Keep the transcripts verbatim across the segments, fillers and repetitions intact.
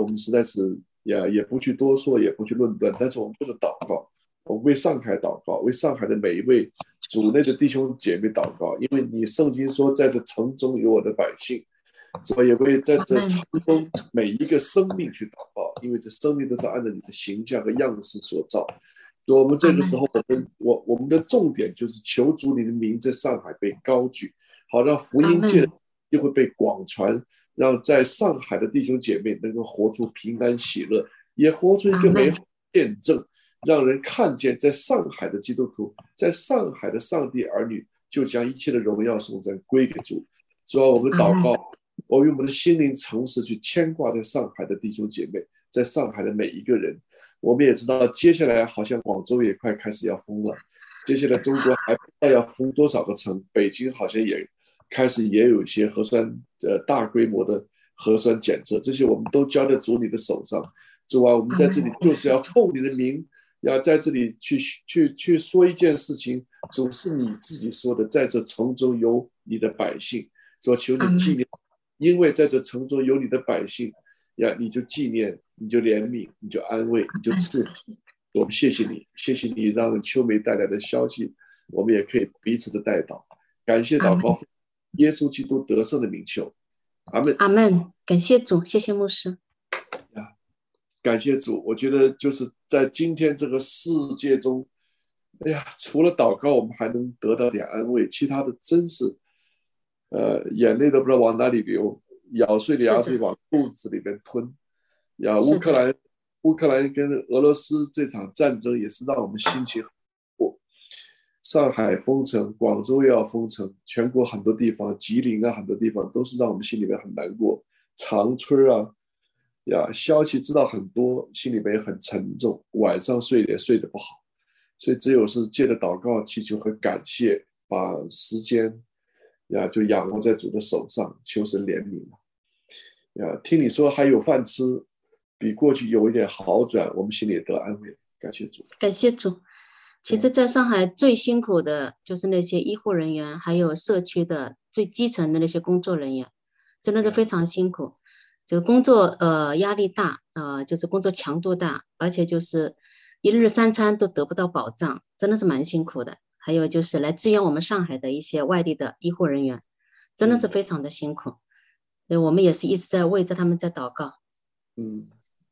我们实在是也也不去多说，也不去论断，但是我们就是祷告，我们为上海祷告，为上海的每一位主内的弟兄姐妹祷告，因为你圣经说，在这城中有我的百姓，所以也为在这城中每一个生命去祷告，因为这生命都是按照你的形象和样式所造。所以我们这个时候，我们我我们的重点就是求主你的名在上海被高举，好让福音界就会被广传，让在上海的弟兄姐妹能够活出平安喜乐，也活出一个美好的见证，让人看见在上海的基督徒，在上海的上帝儿女，就将一切的荣耀颂赞归给主。所以我们祷告，我用我们的心灵诚实去牵挂在上海的弟兄姐妹，在上海的每一个人。我们也知道，接下来好像广州也快开始要封了，接下来中国还不知道要封多少个城，北京好像也开始也有一些核酸呃大规模的核酸检测，这些我们都交在主你的手上。主啊，我们在这里就是要奉你的名，要在这里去去去说一件事情，主是你自己说的，在这城中有你的百姓，主求你纪念，因为在这城中有你的百姓。呀，你就纪念，你就怜悯，你就安慰，你就赐福。我们谢谢你，谢谢你让秋梅带来的消息，我们也可以彼此的代祷，感谢祷告，耶稣基督得胜的名求，阿门。 阿门。感谢主，谢谢牧师。 呀，感谢主，我觉得就是在今天这个世界中，哎呀，除了祷告，我们还能得到点安慰，其他的真是，呃，眼泪都不知道往哪里流。咬碎的牙齿往肚子里面吞，呀，乌克兰，乌克兰跟俄罗斯这场战争也是让我们心情很过。上海封城，广州也要封城，全国很多地方，吉林啊，很多地方都是让我们心里面很难过。长春啊，呀，消息知道很多，心里面也很沉重，晚上睡也睡得不好，所以只有是借着祷告、祈求和感谢，把时间呀就仰望在主的手上，求神怜悯。呀，听你说还有饭吃，比过去有一点好转，我们心里也得安慰，感谢主， 感谢主。其实在上海最辛苦的就是那些医护人员，还有社区的最基层的那些工作人员，真的是非常辛苦。这个工作呃压力大，呃就是工作强度大，而且就是一日三餐都得不到保障，真的是蛮辛苦的。还有就是来支援我们上海的一些外地的医护人员，真的是非常的辛苦。所以我们也是一直在为着他们在祷告。 嗯，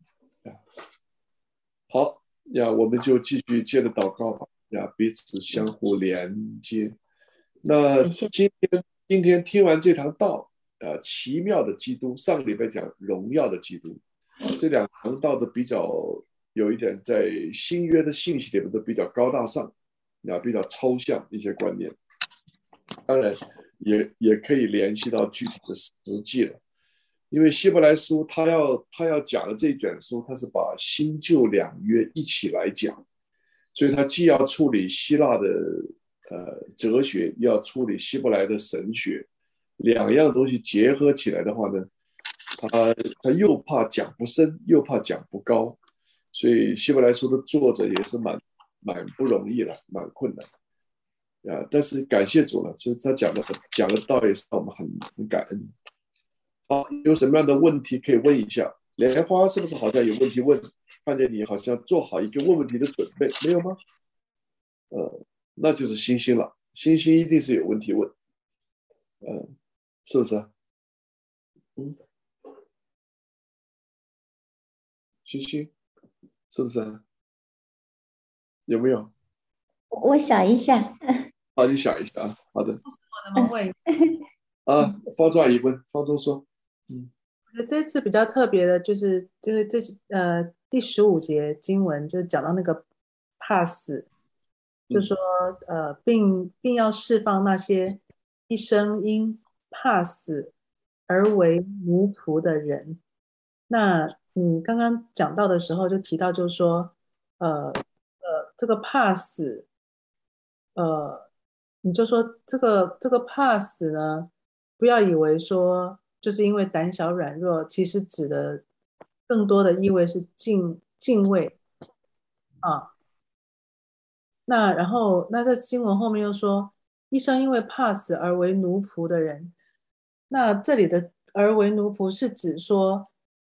好呀，我们就继续接着祷告吧，呀，彼此相互连接。那今天今天听完这堂道，呃，奇妙的基督，上个礼拜讲荣耀的基督，这两堂道的比较有一点在新约的信息里面都比较高大上，呀，比较抽象一些观念，当然也也可以联系到具体的实际了。因为希伯来书他要他要讲的这一卷书，他是把新旧两约一起来讲，所以他既要处理希腊的呃哲学，又要处理希伯来的神学，两样东西结合起来的话呢，他他又怕讲不深，又怕讲不高，所以希伯来书的作者也是蛮蛮不容易了，蛮困难啊。但是感谢主了，所以他讲的讲的道也是让我们很很感恩。好，有什么样的问题可以问一下？莲花是不是好像有问题问？看见你好像做好一个问问题的准备，没有吗？呃，那就是星星了，星星一定是有问题问，呃，是不是？嗯，星星是不是？有没有？ 我想一下。 好，你想一下啊。好的。 我怎么问？ 啊，方舟阿姨问，方舟说，嗯， 我觉得这次比较特别的就是，就是这呃第十五节经文就讲到那个怕死，就说呃并并要释放那些一生因怕死而为奴仆的人。那你刚刚讲到的时候就提到，就是说呃呃这个怕死，呃你就说这个这个怕死呢，不要以为说就是因为胆小软弱，其实指的更多的意味是敬敬畏啊。那然后那在经文后面又说，一生因为怕死而为奴仆的人。那这里的而为奴仆是指说，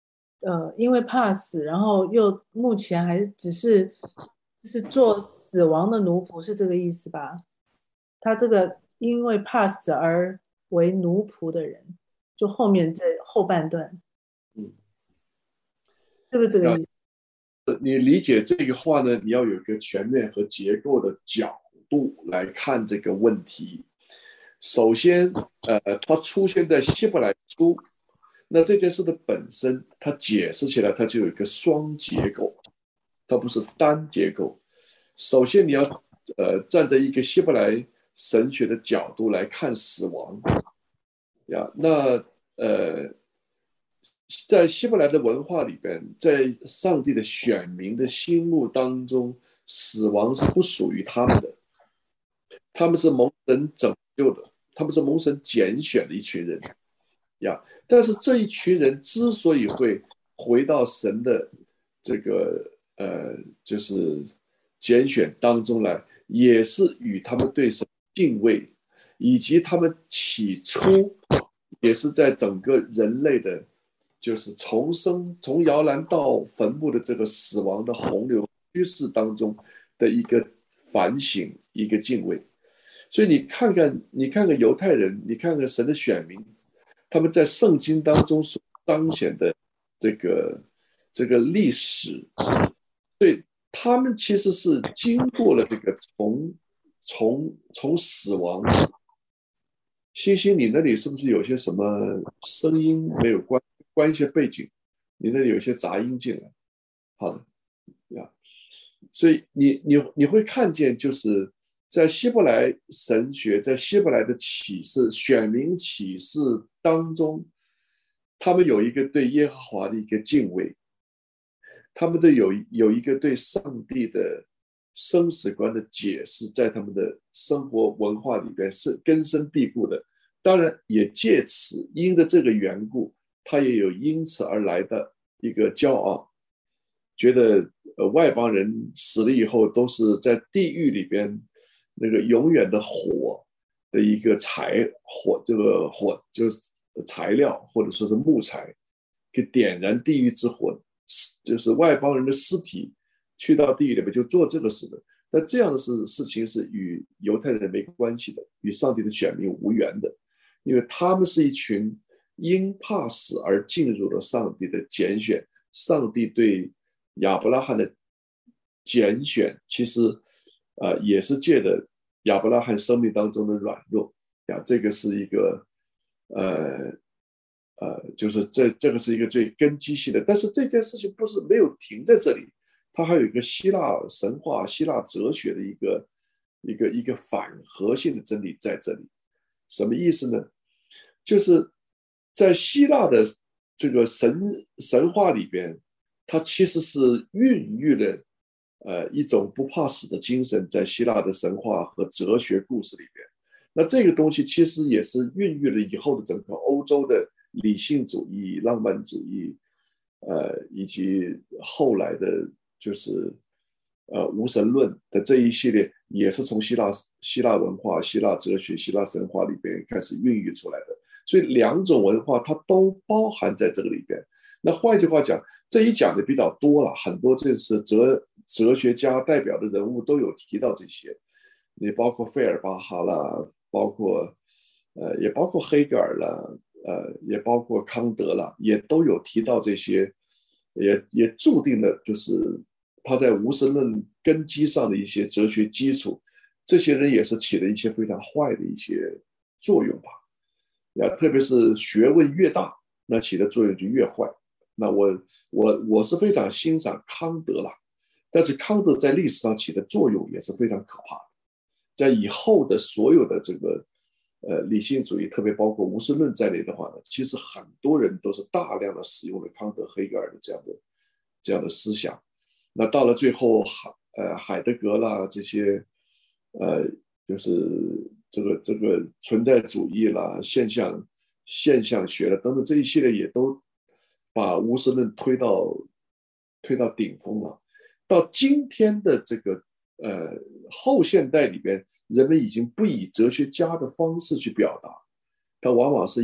呃，因为怕死，然后又目前还只是就是做死亡的奴仆，是这个意思吧？他这个因为怕死而为奴仆的人，就后面这后半段， 嗯， 是不是这个意思？ 你理解这个话呢，你要有一个全面和结构的角度来看这个问题。首先，呃，它出现在希伯来书，那这件事的本身，它解释起来它就有一个双结构，它不是单结构。首先，你要呃站在一个希伯来神学的角度来看死亡呀，那呃。在希伯来的文化里边，在上帝的选民的心目当中，死亡是不属于他们的，他们是蒙神拯救的，他们是蒙神拣选的一群人呀。但是这一群人之所以会回到神的这个呃，就是拣选当中来，也是与他们对神敬畏，以及他们起初也是在整个人类的。就是从生从摇篮到坟墓的这个死亡的洪流趋势当中的一个反省，一个敬畏。所以你看看，你看看犹太人，你看看神的选民，他们在圣经当中所彰显的这个这个历史，对他们其实是经过了这个从从从死亡。星星，你那里是不是有些什么声音没有关？关一些背景，你那里有一些杂音进来，好的呀。所以你你你会看见，就是在希伯来神学，在希伯来的启示、选民启示当中，他们有一个对耶和华的一个敬畏，他们的有有一个对上帝的生死观的解释，在他们的生活文化里边是根深蒂固的。当然，也借此因着这个缘故。他也有因此而来的一个骄傲，觉得呃外邦人死了以后都是在地狱里边那个永远的火的一个材火，这个火就是材料或者说是木材，给点燃地狱之火，就是外邦人的尸体去到地狱里面就做这个事的。那这样的事事情是与犹太人没关系的，与上帝的选民无缘的，因为他们是一群。因怕死而进入了上帝的拣选，上帝对亚伯拉罕的拣选，其实呃也是借着亚伯拉罕生命当中的软弱呀，这个是一个呃呃，就是这这个是一个最根基性的。但是这件事情不是没有停在这里，它还有一个希腊神话、希腊哲学的一个一个一个反核性的真理在这里。什么意思呢？就是在希腊的这个神神话里边，它其实是孕育了呃一种不怕死的精神，在希腊的神话和哲学故事里边。那这个东西其实也是孕育了以后的整个欧洲的理性主义、浪漫主义，呃，以及后来的就是呃无神论的这一系列，也是从希腊希腊文化、希腊哲学、希腊神话里边开始孕育出来的。所以两种文化它都包含在这个里边。那换句话讲，这一讲的比较多了，很多这是哲哲学家代表的人物都有提到这些，也包括费尔巴哈啦，包括呃也包括黑格尔啦，呃也包括康德啦，也都有提到这些，也也注定了就是他在无神论根基上的一些哲学基础，这些人也是起了一些非常坏的一些作用吧。呀，特别是学问越大，那起的作用就越坏。那我我我是非常欣赏康德啦，但是康德在历史上起的作用也是非常可怕的。在以后的所有的这个呃理性主义，特别包括无神论在内的话呢，其实很多人都是大量的使用了康德、黑格尔的这样的这样的思想。那到了最后，海呃海德格啦这些呃就是这个这个存在主义啦、现象现象学了等等这一系列也都把无神论推到推到顶峰了。到今天的这个呃后现代里边，人们已经不以哲学家的方式去表达，他往往是以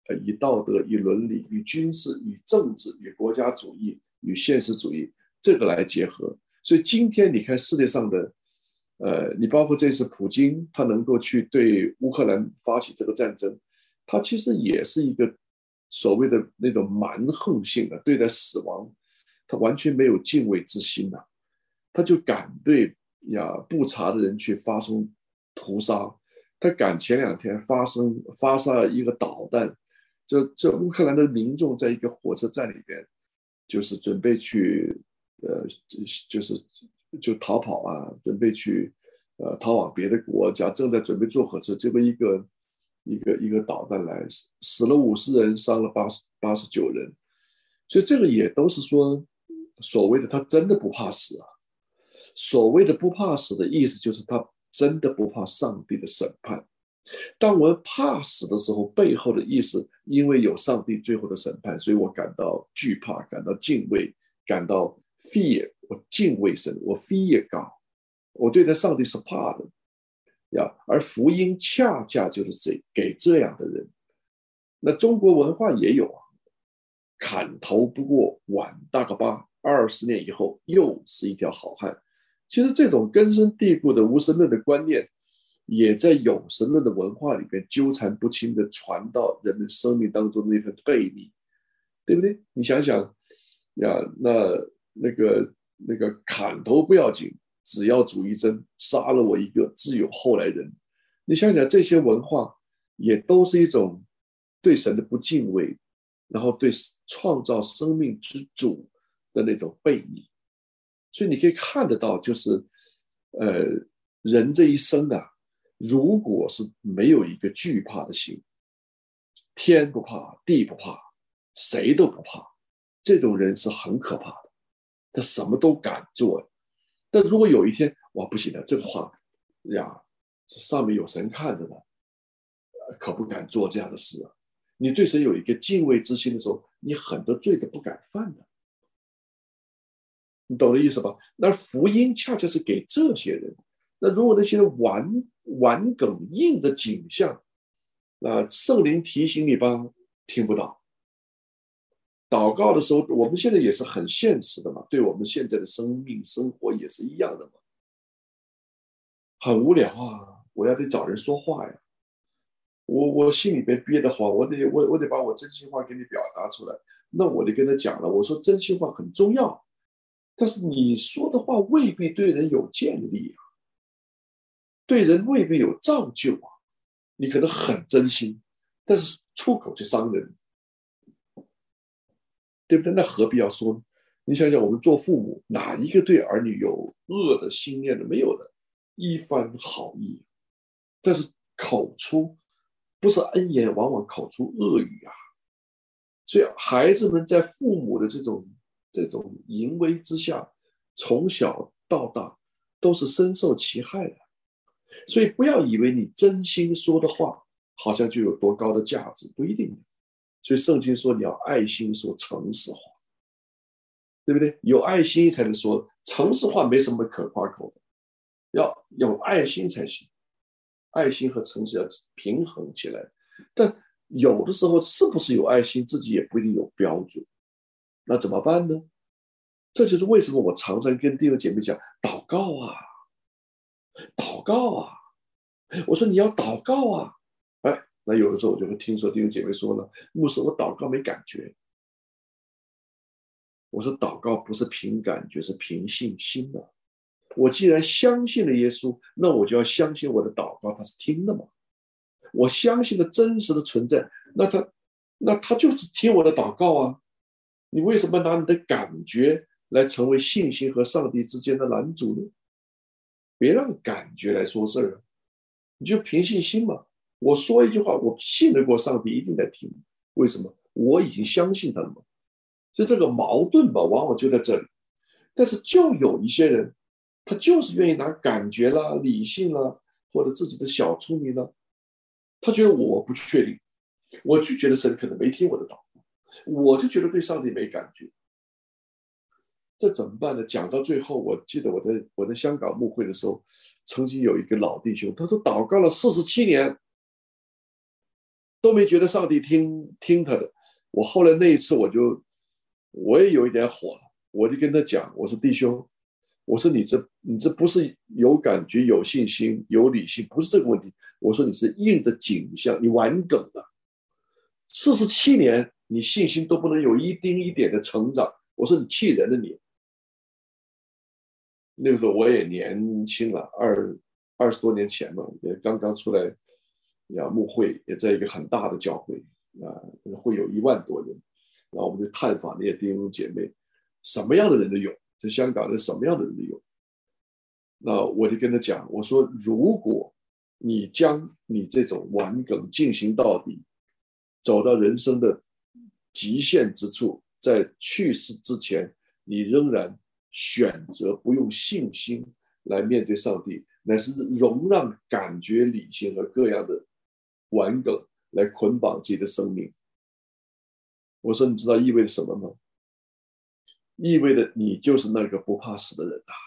呃，以道德、以伦理、以军事、以政治、以国家主义、与现实主义这个来结合。所以今天你看世界上的，呃，你包括这次普京他能够去对乌克兰发起这个战争，他其实也是一个所谓的那种蛮横性的对待死亡，他完全没有敬畏之心呐、啊，他就敢对呀不查的人去发生屠杀，他敢前两天发生发射了一个导弹，这这乌克兰的民众在一个火车站里边，就是准备去呃就是就逃跑啊，准备去呃逃往别的国家，正在准备坐火车，结果一个一个一个导弹来，死了五十人，伤了八十八十九人，所以这个也都是说所谓的他真的不怕死啊。所谓的不怕死的意思就是他真的不怕上帝的审判。当我们怕死的时候，背后的意思，因为有上帝最后的审判，所以我感到惧怕，感到敬畏，感到 fear， 我敬畏神，我 fear God， 我对待上帝是怕的呀。而福音恰恰就是给这样的人。那中国文化也有啊，砍头不过碗大个疤，二十年以后又是一条好汉。其实这种根深蒂固的无神论的观念，也在有神论的文化里边纠缠不清的传到人们生命当中的那份背离，对不对？你想想呀，那那个那个砍头不要紧，只要主一针，杀了我一个，自有后来人。你想想这些文化，也都是一种对神的不敬畏，然后对创造生命之主的那种背离。所以你可以看得到，就是呃，人这一生啊，如果是没有一个惧怕的心，天不怕地不怕，谁都不怕，这种人是很可怕的，他什么都敢做。但如果有一天哇不行了，这个话呀上面有神看着呢，可不敢做这样的事啊。你对神有一个敬畏之心的时候，你很多罪都不敢犯的，你懂的意思吧？那福音恰恰是给这些人。那如果那些人顽顽梗硬着颈项，那圣灵提醒你吧，听不到。祷告的时候，我们现在也是很现实的嘛，对我们现在的生命生活也是一样的嘛。很无聊啊，我要得找人说话呀。我我心里边憋得慌，我得我我得把我真心话给你表达出来。那我得跟他讲了，我说真心话很重要，但是你说的话未必对人有建立啊，对人未必有造就啊。你可能很真心，但是出口就伤人，对不对？那何必要说呢？你想想，我们做父母，哪一个对儿女有恶的心念的？没有的，一番好意，但是口出不是恩言，往往口出恶语啊。所以孩子们在父母的这种这种淫威之下，从小到大都是深受其害的。所以不要以为你真心说的话好像就有多高的价值，不一定。所以圣经说你要爱心说诚实话，对不对？有爱心才能说，诚实话没什么可夸口的，要有爱心才行。爱心和诚实要平衡起来，但有的时候是不是有爱心自己也不一定有标准，那怎么办呢？这就是为什么我常常跟弟兄姐妹讲祷告啊祷告啊，我说你要祷告啊，哎，那有的时候我就会听说弟兄姐妹说呢，牧师我祷告没感觉。我说祷告不是凭感觉，是凭信心的。我既然相信了耶稣，那我就要相信我的祷告他是听的嘛。我相信的真实的存在，那他那他就是听我的祷告啊。你为什么拿你的感觉来成为信心和上帝之间的拦阻呢？别让感觉来说事儿，你就凭信心嘛。我说一句话，我信得过上帝一定在听，为什么？我已经相信他了嘛。就这个矛盾吧，往往就在这里。但是就有一些人，他就是愿意拿感觉啦、理性啦，或者自己的小聪明啦，他觉得我不确定，我就觉得神可能没听我的祷告，我就觉得对上帝没感觉，这怎么办呢？讲到最后，我记得我在我在香港牧会的时候，曾经有一个老弟兄，他说祷告了四十七年， 都没觉得上帝听听他的。我后来那一次我就我也有一点火了，我就跟他讲，我说弟兄，我说你这你这不是有感觉、有信心、有理性，不是这个问题。我说你是硬的景象，你玩梗的。四十七年，你信心都不能有一丁一点的成长。我说你气人了你。那个时候我也年轻了，二二十多年前嘛，也刚刚出来呀，牧会也在一个很大的教会啊，会有一万多人。然后我们就探访那些弟兄姐妹，什么样的人都有，在香港的什么样的人都有。那我就跟他讲，我说如果你将你这种玩梗进行到底，走到人生的极限之处，在去世之前，你仍然选择不用信心来面对上帝，乃是容让感觉、理性和各样的玩梗来捆绑自己的生命。我说你知道意味着什么吗？意味着你就是那个不怕死的人啊。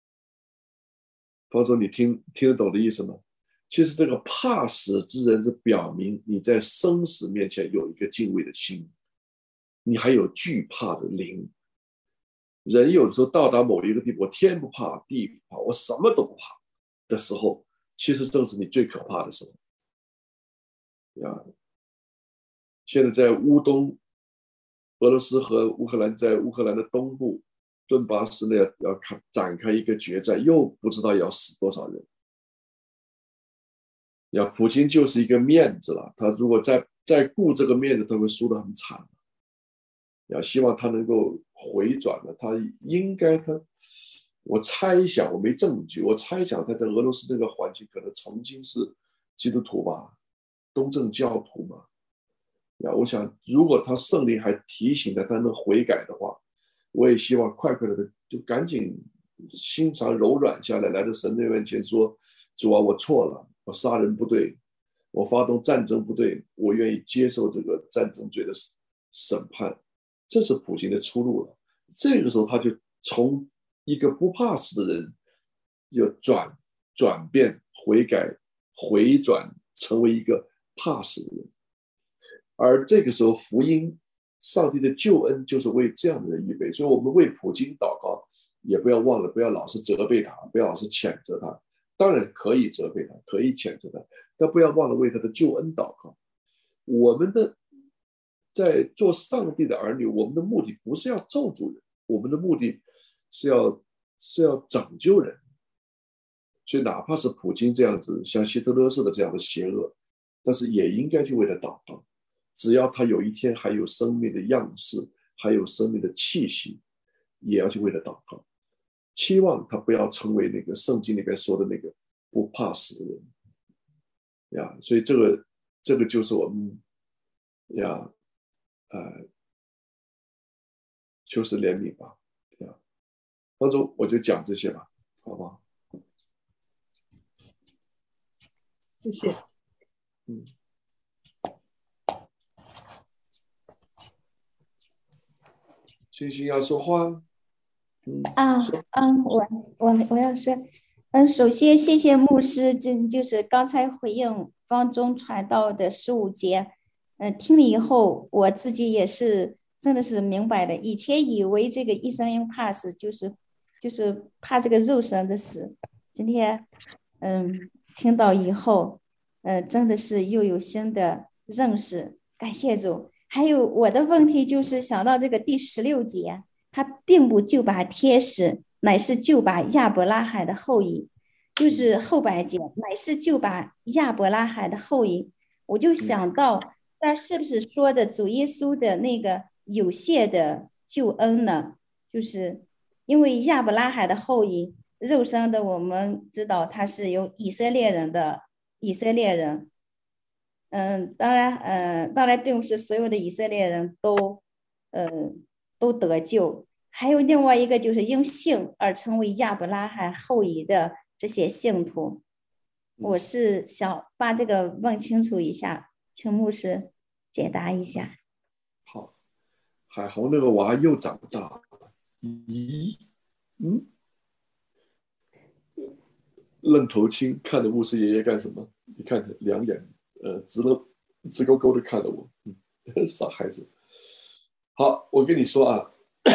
方总，你听听得懂的意思吗？其实这个怕死之人是表明你在生死面前有一个敬畏的心，你还有惧怕的灵。人有的时候到达某一个地步，我天不怕地不怕，我什么都不怕的时候，其实正是你最可怕的时候呀。现在在乌东，俄罗斯和乌克兰在乌克兰的东部顿巴斯呢，要展开一个决战，又不知道要死多少人。呀，普京就是一个面子了，他如果再再顾这个面子，他会输得很惨。呀，希望他能够回转了，他应该他，我猜想我没证据，我猜想他在俄罗斯那个环境可能曾经是基督徒吧，东正教徒嘛。呀，我想如果他圣灵还提醒他，他能悔改的话，我也希望快快的就赶紧心肠柔软下来，来到神的面前说：主啊，我错了，我杀人不对，我发动战争不对，我愿意接受这个战争罪的审判。这是普京的出路了。这个时候他就从一个不怕死的人，又转转变悔改回转成为一个怕死的人。而这个时候福音上帝的救恩就是为这样的人预备。所以我们为普京祷告，也不要忘了，不要老是责备他，不要老是谴责他。当然可以责备他，可以谴责他，但不要忘了为他的救恩祷告。我们的在做上帝的儿女，我们的目的不是要咒诅人，我们的目的是要是要拯救人。所以哪怕是普京这样子，像希特勒似的这样的邪恶，但是也应该去为他祷告。只要他有一天还有生命的样式，还有生命的气息，也要去为他祷告，期望他不要成为那个圣经里面说的那个不怕死的人呀。所以这个这个就是我们呀，呃，求神怜悯吧呀。当中我就讲这些吧，好不好？ 谢谢。 嗯。星星要说话。嗯啊啊，我我我要说，嗯，首先谢谢牧师，这就是刚才回应方中传道的十五节，嗯，听了以后，我自己也是真的是明白的。以前以为这个一生因怕死，就是就是怕这个肉身的死，今天嗯听到以后，嗯，真的是又有新的认识，感谢主。还有我的问题就是想到这个第十六节。他并不救拔天使，乃是救拔亚伯拉罕的后裔，就是后半节，乃是救拔亚伯拉罕的后裔。我就想到，这是不是说的主耶稣的那个有限的救恩呢？就是因为亚伯拉罕的后裔，肉身的我们知道他是有以色列人的以色列人，嗯，当然，嗯，当然并不是所有的以色列人都，嗯，都得救。还有另外一个就是因信而成为亚伯拉罕后裔的这些信徒，我是想把这个问清楚一下，请牧师解答一下。 好，海虹那个娃又长大了。咦，嗯，愣头青看着牧师爷爷干什么？你看两眼，呃，直了直勾勾的看着我，嗯，傻孩子。好，我跟你说啊，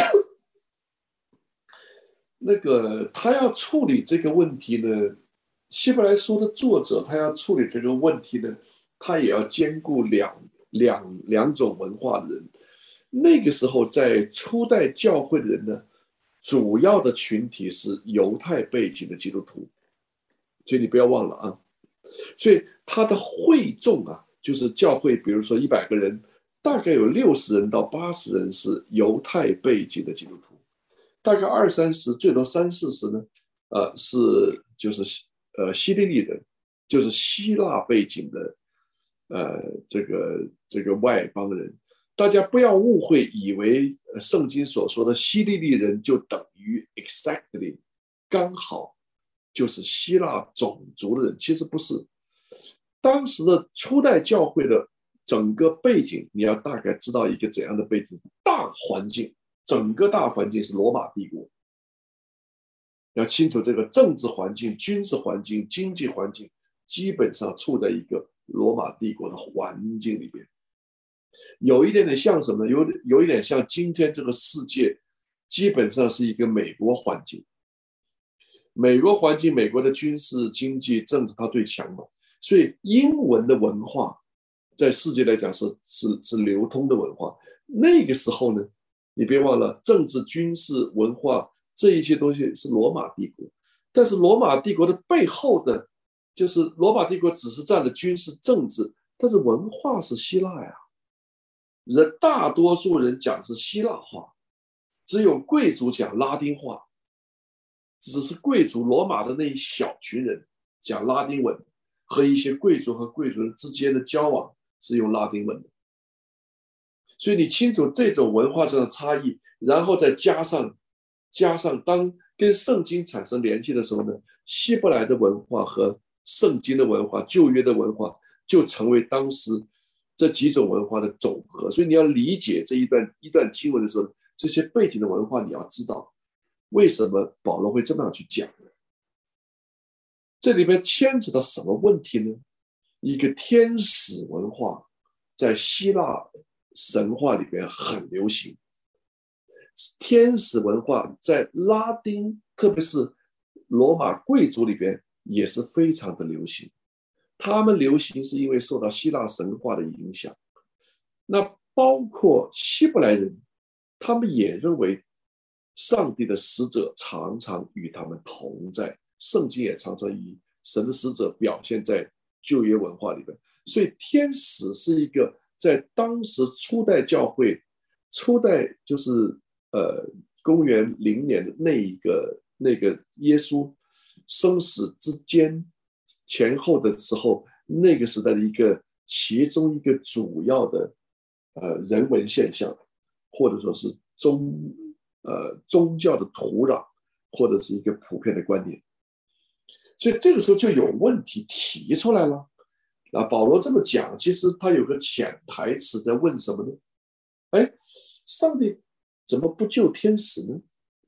那个他要处理这个问题呢，希伯来书的作者他要处理这个问题呢，他也要兼顾两两两种文化的人。那个时候在初代教会的人呢，主要的群体是犹太背景的基督徒，所以你不要忘了啊。所以他的会众啊，就是教会，比如说一百个人，大概有六十人到八十人是犹太背景的基督徒，大概二三十，最多三四十呢，呃，是就是呃希利尼人，就是希腊背景的，呃，这个这个外邦人。大家不要误会，以为圣经所说的希利尼人就等于 exactly 刚好就是希腊种族的人，其实不是。当时的初代教会的整个背景，你要大概知道一个怎样的背景，大环境，整个大环境是罗马帝国，要清楚这个政治环境、军事环境、经济环境，基本上处在一个罗马帝国的环境里边。有一点点像什么？有有一点像今天这个世界，基本上是一个美国环境。美国环境，美国的军事、经济、政治，它最强嘛。所以英文的文化，在世界来讲是是是流通的文化。那个时候呢，你别忘了，政治、军事、文化这一些东西是罗马帝国，但是罗马帝国的背后的，就是罗马帝国只是占了军事、政治，但是文化是希腊呀。人大多数人讲是希腊话，只有贵族讲拉丁话，只是贵族罗马的那一小群人讲拉丁文，和一些贵族和贵族之间的交往是用拉丁文的。所以你清楚这种文化上的差异，然后再加上加上当跟圣经产生联系的时候呢，希伯来的文化和圣经的文化、旧约的文化就成为当时这几种文化的总和。所以你要理解这一段一段经文的时候，这些背景的文化你要知道为什么保罗会这么样去讲。这里边牵扯到什么问题呢？一个天使文化在希腊神话里边很流行，天使文化在拉丁，特别是罗马贵族里边也是非常的流行。他们流行是因为受到希腊神话的影响。那包括希伯来人，他们也认为上帝的使者常常与他们同在，圣经也常常以神的使者表现在旧约文化里边。所以天使是一个在当时初代教会，初代就是呃公元零年的那一个那个耶稣生死之间前后的时候，那个时代的一个其中一个主要的呃人文现象，或者说是宗呃宗教的土壤，或者是一个普遍的观念。所以这个时候就有问题提出来了。那保罗这么讲，其实他有个潜台词在问什么呢？哎，上帝怎么不救天使呢？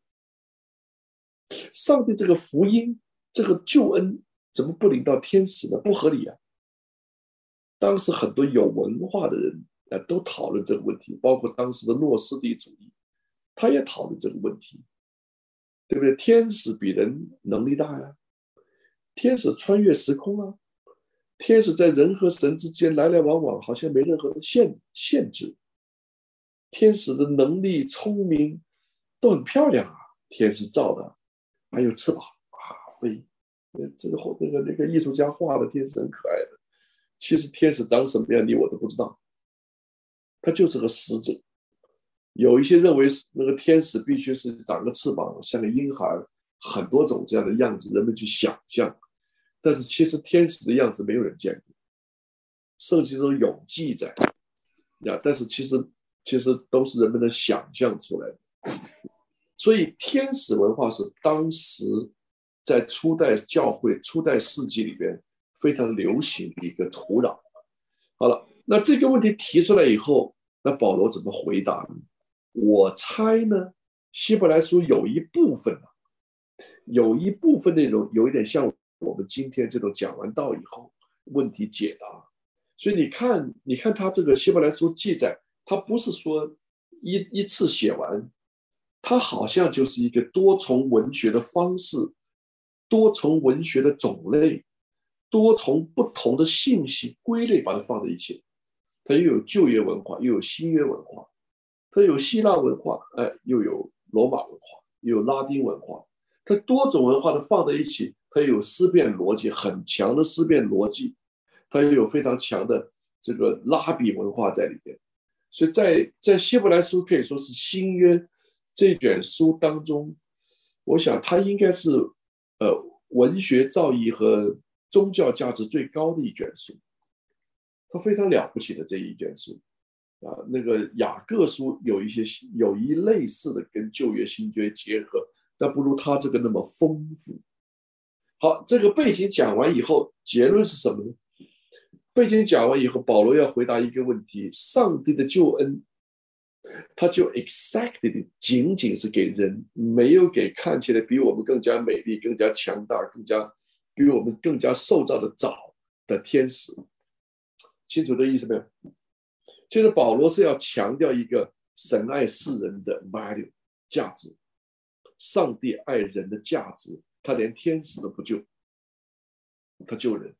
上帝这个福音，这个救恩怎么不领到天使呢？不合理啊！当时很多有文化的人、呃、都讨论这个问题，包括当时的诺斯底主义，他也讨论这个问题，对不对？天使比人能力大呀，天使穿越时空啊，天使在人和神之间来来往往，好像没任何的限限制。天使的能力、聪明都很漂亮啊，天使造的，还有翅膀啊飞。这个那个那个艺术家画的天使很可爱的，其实天使长什么样，你我都不知道，他就是个使者。有一些认为那个天使必须是长个翅膀，像个婴孩，很多种这样的样子，人们去想象。但是其实天使的样子没有人见过，圣经中有记载呀，但是其实其实都是人们的想象出来的。所以天使文化是当时在初代教会、初代世纪里边非常流行的一个土壤。好了，那这个问题提出来以后，那保罗怎么回答呢？我猜呢，希伯来书有一部分啊，有一部分内容有一点像我们今天这种讲完道以后问题解答， 所以你看，你看他这个希伯来书记载，他不是说一一次写完，他好像就是一个多重文学的方式，多重文学的种类，多重不同的信息归类，把它放在一起。它又有旧约文化，又有新约文化，它有希腊文化，哎，又有罗马文化，又有拉丁文化，它多种文化的放在一起，它有思辨逻辑，很强的思辨逻辑，它又有非常强的这个拉比文化在里面。所以在在希伯来书可以说是新约这卷书当中，我想它应该是呃文学造诣和宗教价值最高的一卷书。它非常了不起的这一卷书啊，那个雅各书有一些有一类似的跟旧约新约结合，但不如它这个那么丰富。好，这个背景讲完以后，结论是什么呢？背景讲完以后，保罗要回答一个问题：上帝的救恩，他就 exactly 仅仅是给人，没有给看起来比我们更加美丽、更加强大、更加比我们更加受造的早的天使。清楚的意思没有？其实保罗是要强调一个神爱世人的 value 价值，上帝爱人的价值，他连天使都不救，他救人。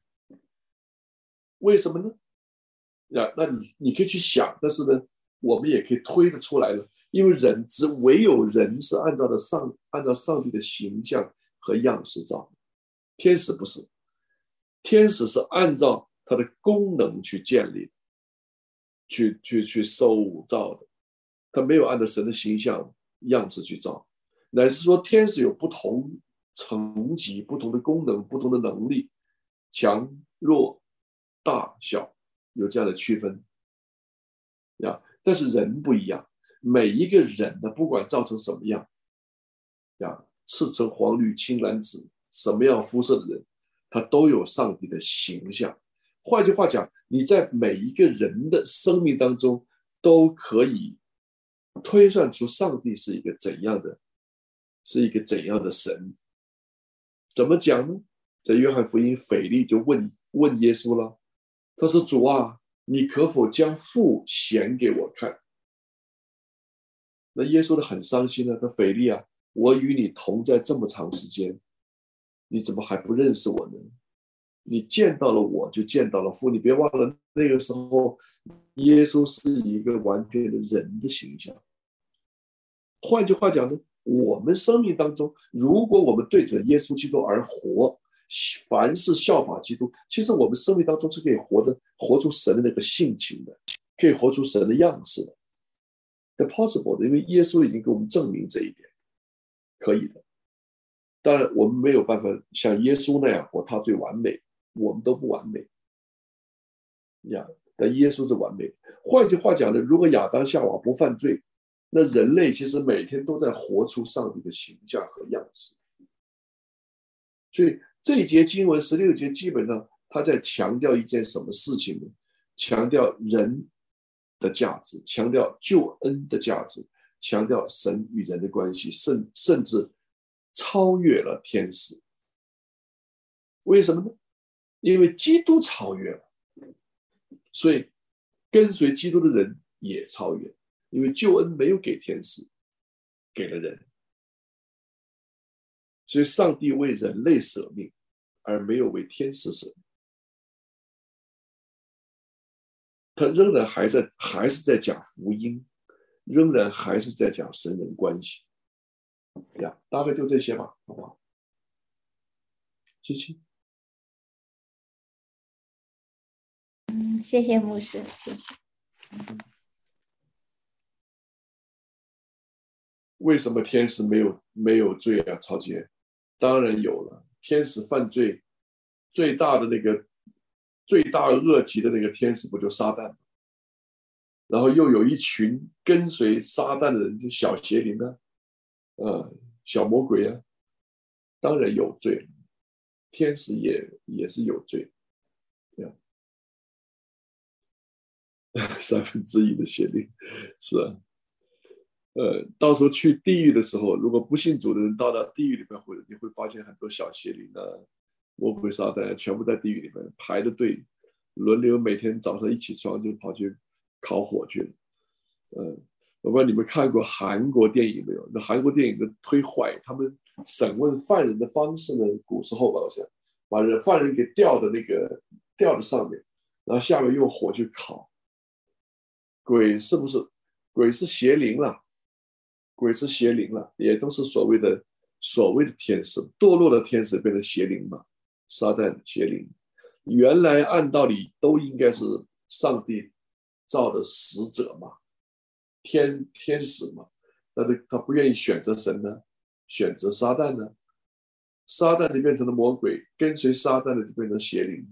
为什么呢？啊，那你你可以去想，但是呢，我们也可以推得出来了，因为人只唯有人是按照的上按照上帝的形象和样式造的，天使不是，天使是按照它的功能去建立，去去去受造的，它没有按照神的形象样式去造，乃是说天使有不同层级、不同的功能、不同的能力，强弱、大小有这样的区分呀。但是人不一样，每一个人呢，不管造成什么样呀，赤橙黄绿青蓝紫，什么样肤色的人，他都有上帝的形象。换句话讲，你在每一个人的生命当中都可以推算出上帝是一个怎样的，是一个怎样的神。怎么讲呢？在约翰福音，腓力就问问耶稣了，他说：“主啊，你可否将父显给我看？”那耶稣的很伤心啊，他腓力啊，我与你同在这么长时间，你怎么还不认识我呢？你见到了我就见到了父，你别忘了那个时候耶稣是一个完全的人的形象。换句话讲呢，我们生命当中，如果我们对准耶稣基督而活，凡是效法基督，其实我们生命当中是可以活的，活出神的那个性情的，可以活出神的样式的。The possible 的，因为耶稣已经给我们证明这一点，可以的。当然，我们没有办法像耶稣那样活，他最完美。我们都不完美呀，但耶稣是完美的。换句话讲呢，如果亚当夏娃不犯罪，那人类其实每天都在活出上帝的形象和样式。所以这一节经文十六节基本上他在强调一件什么事情呢？强调人的价值，强调救恩的价值，强调神与人的关系，甚甚至超越了天使。为什么呢？因为基督超越了，所以跟随基督的人也超越，因为救恩没有给天使，给了人，所以上帝为人类舍命，而没有为天使舍命。他仍然还在还是在讲福音，仍然还是在讲神人关系呀，大概就这些吧，好不好？谢谢。 嗯，谢谢牧师，谢谢。 为什么天使没有没有罪啊？曹杰，当然有了。天使犯罪最大的那个最大恶极的那个天使不就撒旦吗？然后又有一群跟随撒旦的人，就小邪灵啊，呃，小魔鬼啊，当然有罪。天使也也是有罪，对啊，三分之一的邪灵，是啊。呃，到时候去地狱的时候，如果不信主的人到了地狱里面，会你会发现很多小邪灵啊、魔鬼撒旦全部在地狱里面排着队， 轮流每天早上一起床就跑去烤火去了。嗯，我不知道你们看过韩国电影没有？那韩国电影的忒坏，他们审问犯人的方式呢，古时候吧，好像把人犯人给吊的那个吊在上面，然后下面用火去烤。鬼是不是？鬼是邪灵了，鬼是邪灵了，也都是所谓的所谓的天使，堕落的天使变成邪灵嘛，撒旦邪灵。原来按道理都应该是上帝造的使者嘛，天天使嘛，但是他不愿意选择神呢，选择撒旦呢，撒旦就变成了魔鬼，跟随撒旦的就变成邪灵。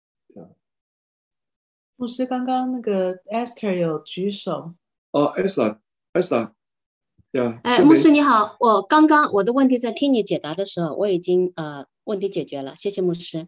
牧师，刚刚那个 Esther 有举手。 哦 ，Esther， Esther， 呀， 哎，牧师你好，我刚刚我的问题在听你解答的时候，我已经呃问题解决了，谢谢牧师。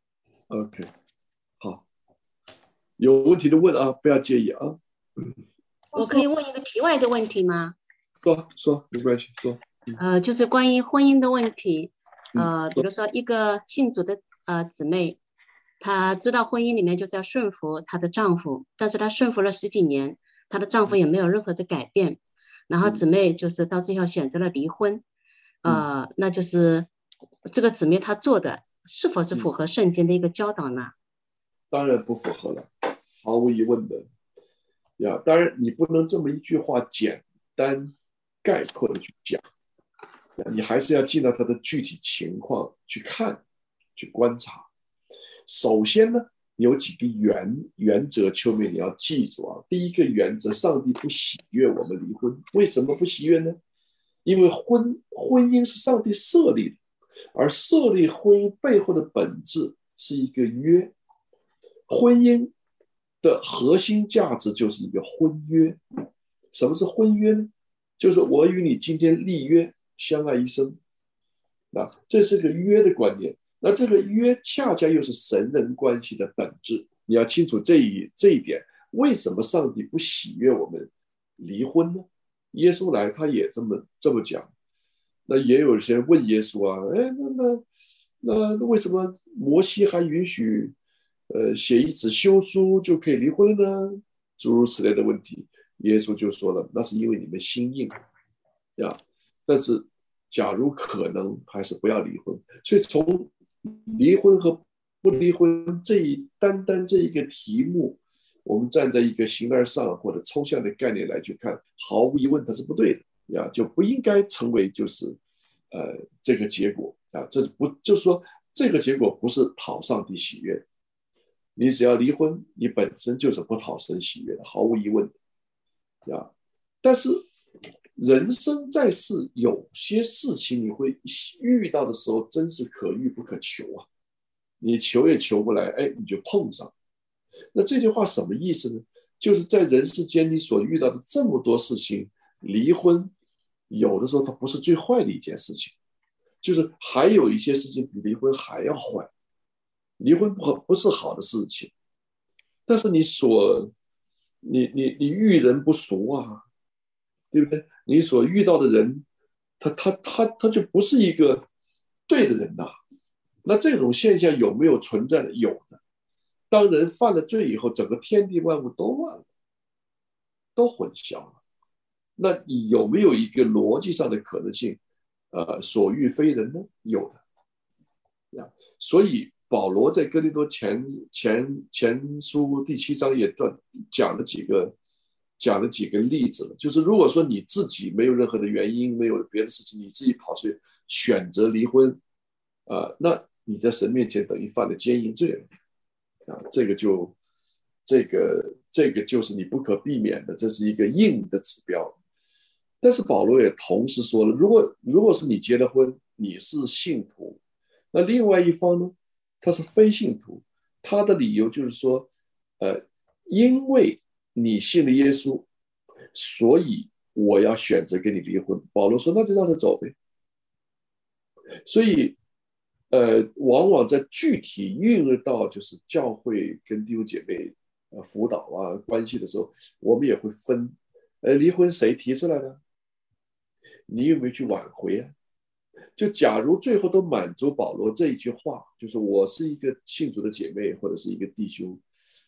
OK， 好，有问题的问啊，不要介意啊。 我可以问一个题外的问题吗？ 说说，没关系，说。 呃，就是关于婚姻的问题，呃，比如说一个信主的呃姊妹，她知道婚姻里面就是要顺服她的丈夫，但是她顺服了十几年，她的丈夫也没有任何的改变，然后姊妹就是到最后选择了离婚，呃，那就是这个姊妹她做的是否是符合圣经的一个教导呢？ 当然不符合了，毫无疑问的。呀，当然你不能这么一句话简单概括的去讲，你还是要进到他的具体情况去看、去观察。首先呢，有几个原原则，秋妹你要记住啊。第一个原则，上帝不喜悦我们离婚，为什么不喜悦呢？因为婚婚姻是上帝设立的，而设立婚姻背后的本质是一个约。婚姻的核心价值就是一个婚约。什么是婚约呢？就是我与你今天立约，相爱一生。那这是个约的观念。那这个约恰恰又是神人关系的本质。你要清楚这一这一点。为什么上帝不喜悦我们离婚呢？耶稣来他也这么这么讲。那也有些人问耶稣啊，哎，那那那为什么摩西还允许呃写一纸休书就可以离婚了呢？诸如此类的问题，耶稣就说了，那是因为你们心硬呀。但是假如可能，还是不要离婚。所以从离婚和不离婚这一单单这一个题目，我们站在一个形而上或者抽象的概念来去看，毫无疑问它是不对的呀，就不应该成为就是呃这个结果啊，这是不就是说这个结果不是讨上帝喜悦的。你只要离婚，你本身就是不讨神喜悦的，毫无疑问的呀。但是人生在世，有些事情你会遇到的时候，真是可遇不可求啊！你求也求不来，哎，你就碰上。那这句话什么意思呢？就是在人世间你所遇到的这么多事情，离婚有的时候它不是最坏的一件事情，就是还有一些事情比离婚还要坏。离婚不不是好的事情，但是你所你你你遇人不熟啊，对不对？你所遇到的人，他他他他就不是一个对的人呐、啊。那这种现象有没有存在的？有的。当人犯了罪以后，整个天地万物都乱了，都混淆了。那你有没有一个逻辑上的可能性？呃，所欲非人呢？有的。所以保罗在哥林多前前前书第七章也讲了几个讲了几个例子，就是如果说你自己没有任何的原因，没有别的事情，你自己跑去选择离婚，呃，那你在神面前等于犯了奸淫罪了啊！这个就这个这个就是你不可避免的，这是一个硬的指标。但是保罗也同时说了，如果如果是你结了婚，你是信徒，那另外一方呢，他是非信徒，他的理由就是说，呃，因为你信了耶稣，所以我要选择跟你离婚。保罗说，那就让他走呗。所以，呃，往往在具体运入到就是教会跟弟兄姐妹呃辅导啊关系的时候，我们也会分，呃，离婚谁提出来的？你有没有去挽回啊？就假如最后都满足保罗这一句话，就是我是一个信主的姐妹或者是一个弟兄，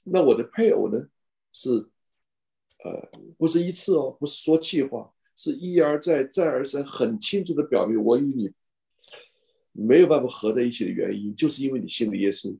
那我的配偶呢是呃不是一次哦，不是说气话，是一而再再而三很清楚的表明我与你没有办法合在一起的原因，就是因为你信了耶稣。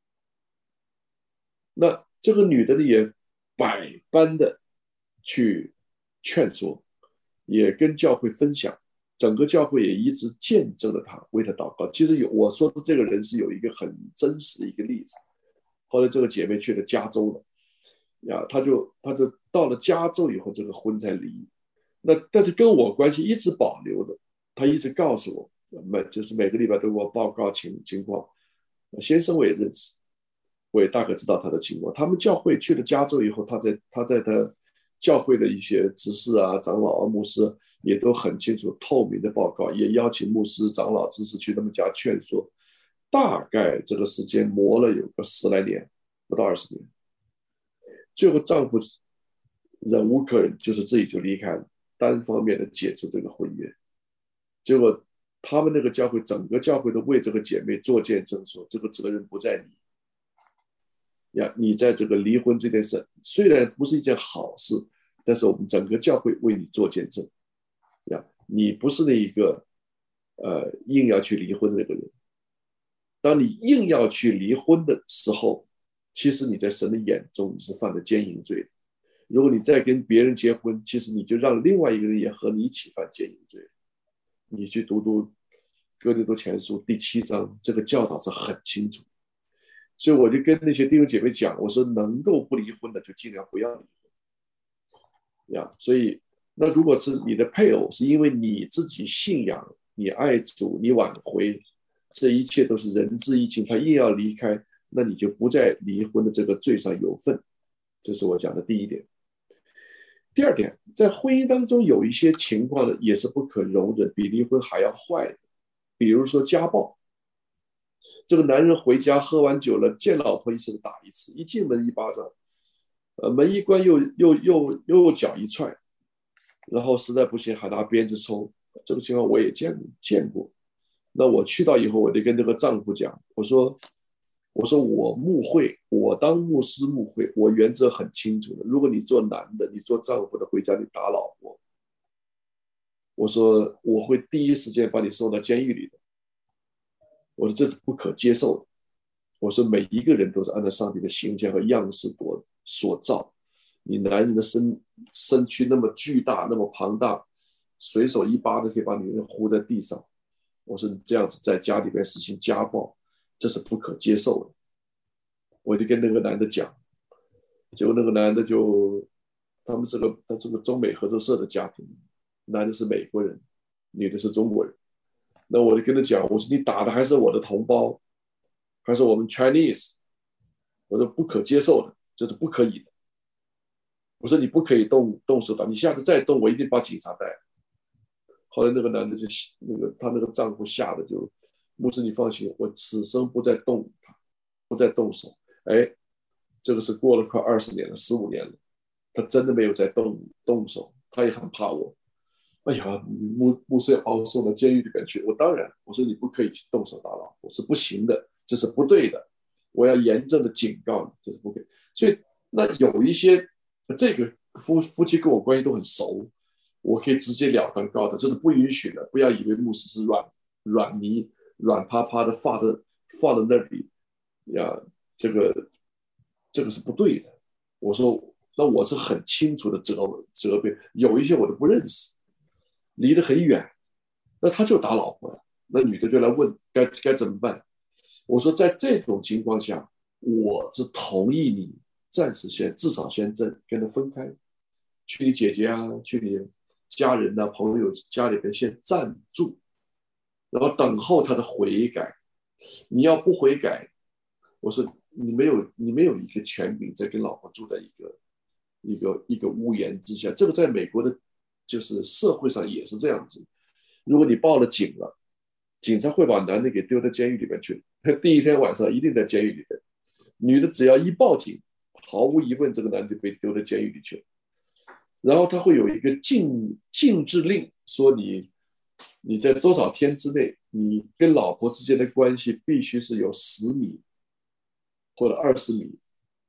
那这个女的呢，也百般的去劝说，也跟教会分享，整个教会也一直见证了她，为她祷告。其实有我说的这个人是有一个很真实的一个例子。后来这个姐妹去了加州了，呀，她就她就到了加州以后，这个婚才离。那但是跟我关系一直保留的，她一直告诉我，每就是每个礼拜都给我报告情情况。先生我也认识，我也大概知道他的情况。他们教会去了加州以后，他在他在他教会的一些执事啊、长老啊、牧师也都很清楚、透明的报告，也邀请牧师、长老、执事去他们家劝说。大概这个时间磨了有个十来年，不到二十年。最后丈夫忍无可忍，就是自己就离开了，单方面的解除这个婚约。结果他们那个教会，整个教会都为这个姐妹做见证，说这个责任不在你呀，你在这个离婚这件事虽然不是一件好事，但是我们整个教会为你做见证呀，你不是那一个呃硬要去离婚的那个人。当你硬要去离婚的时候，其实你在神的眼中你是犯了奸淫罪的。如果你再跟别人结婚，其实你就让另外一个人也和你一起犯奸淫罪。你去读读哥林多前书第七章，这个教导是很清楚。所以我就跟那些弟兄姐妹讲，我说能够不离婚的就尽量不要离婚呀。所以那如果是你的配偶是因为你自己信仰，你爱主，你挽回，这一切都是仁至义尽，他硬要离开，那你就不在离婚的这个罪上有份。这是我讲的第一点。第二点，在婚姻当中有一些情况呢，也是不可容忍，比离婚还要坏的。比如说家暴，这个男人回家喝完酒了，见老婆一次打一次，一进门一巴掌，呃，门一关又又又又脚一踹，然后实在不行还拿鞭子抽。这个情况我也见见过。那我去到以后，我就跟这个丈夫讲，我说我说我牧会，我当牧师牧会，我原则很清楚的。如果你做男的，你做丈夫的回家你打老婆，我说我会第一时间把你送到监狱里的。我说这是不可接受的。我说每一个人都是按照上帝的形象和样式所造。你男人的身身躯那么巨大，那么庞大，随手一巴都可以把女人呼在地上。我说你这样子在家里边实行家暴，这是不可接受的。我就跟那个男的讲，结果那个男的就，他们是个他是个中美合作社的家庭，男的是美国人，女的是中国人。那我就跟他讲，我说你打的还是我的同胞，还是我们 Chinese， 我说不可接受的，这是不可以的。我说你不可以动动手打，你下次再动，我一定把警察带来。后来那个男的就那个他那个丈夫吓得就，牧师你放心，我此生不再动他，不再动手。哎，这个是过了快二十年了，十五年了，他真的没有再动动手，他也很怕我。哎呀，牧牧师要把我送到监狱里面去，我当然我说你不可以去动手打老婆，是不行的，这是不对的，我要严正的警告你，这是不可以。所以那有一些这个夫夫妻跟我关系都很熟。我可以直截了当告的，这是不允许的。不要以为牧师是软软泥软趴趴的放在放在那里呀，这个这个是不对的。我说，那我是很清楚的责责备，有一些我都不认识，离得很远，那他就打老婆了，那女的就来问该该怎么办。我说，在这种情况下，我是同意你暂时先至少先跟他分开，去你姐姐啊，去你家人啊、朋友家里边先暂住，然后等候他的悔改。你要不悔改，我说你没有你没有一个权柄再跟老婆住在一个一个一个屋檐之下。这个在美国的，就是社会上也是这样子。如果你报了警了，警察会把男的给丢到监狱里面去，第一天晚上一定在监狱里面。女的只要一报警，毫无疑问这个男的被丢到监狱里去了。然后他会有一个禁禁制令，说你你在多少天之内，你跟老婆之间的关系必须是有十米或者二十米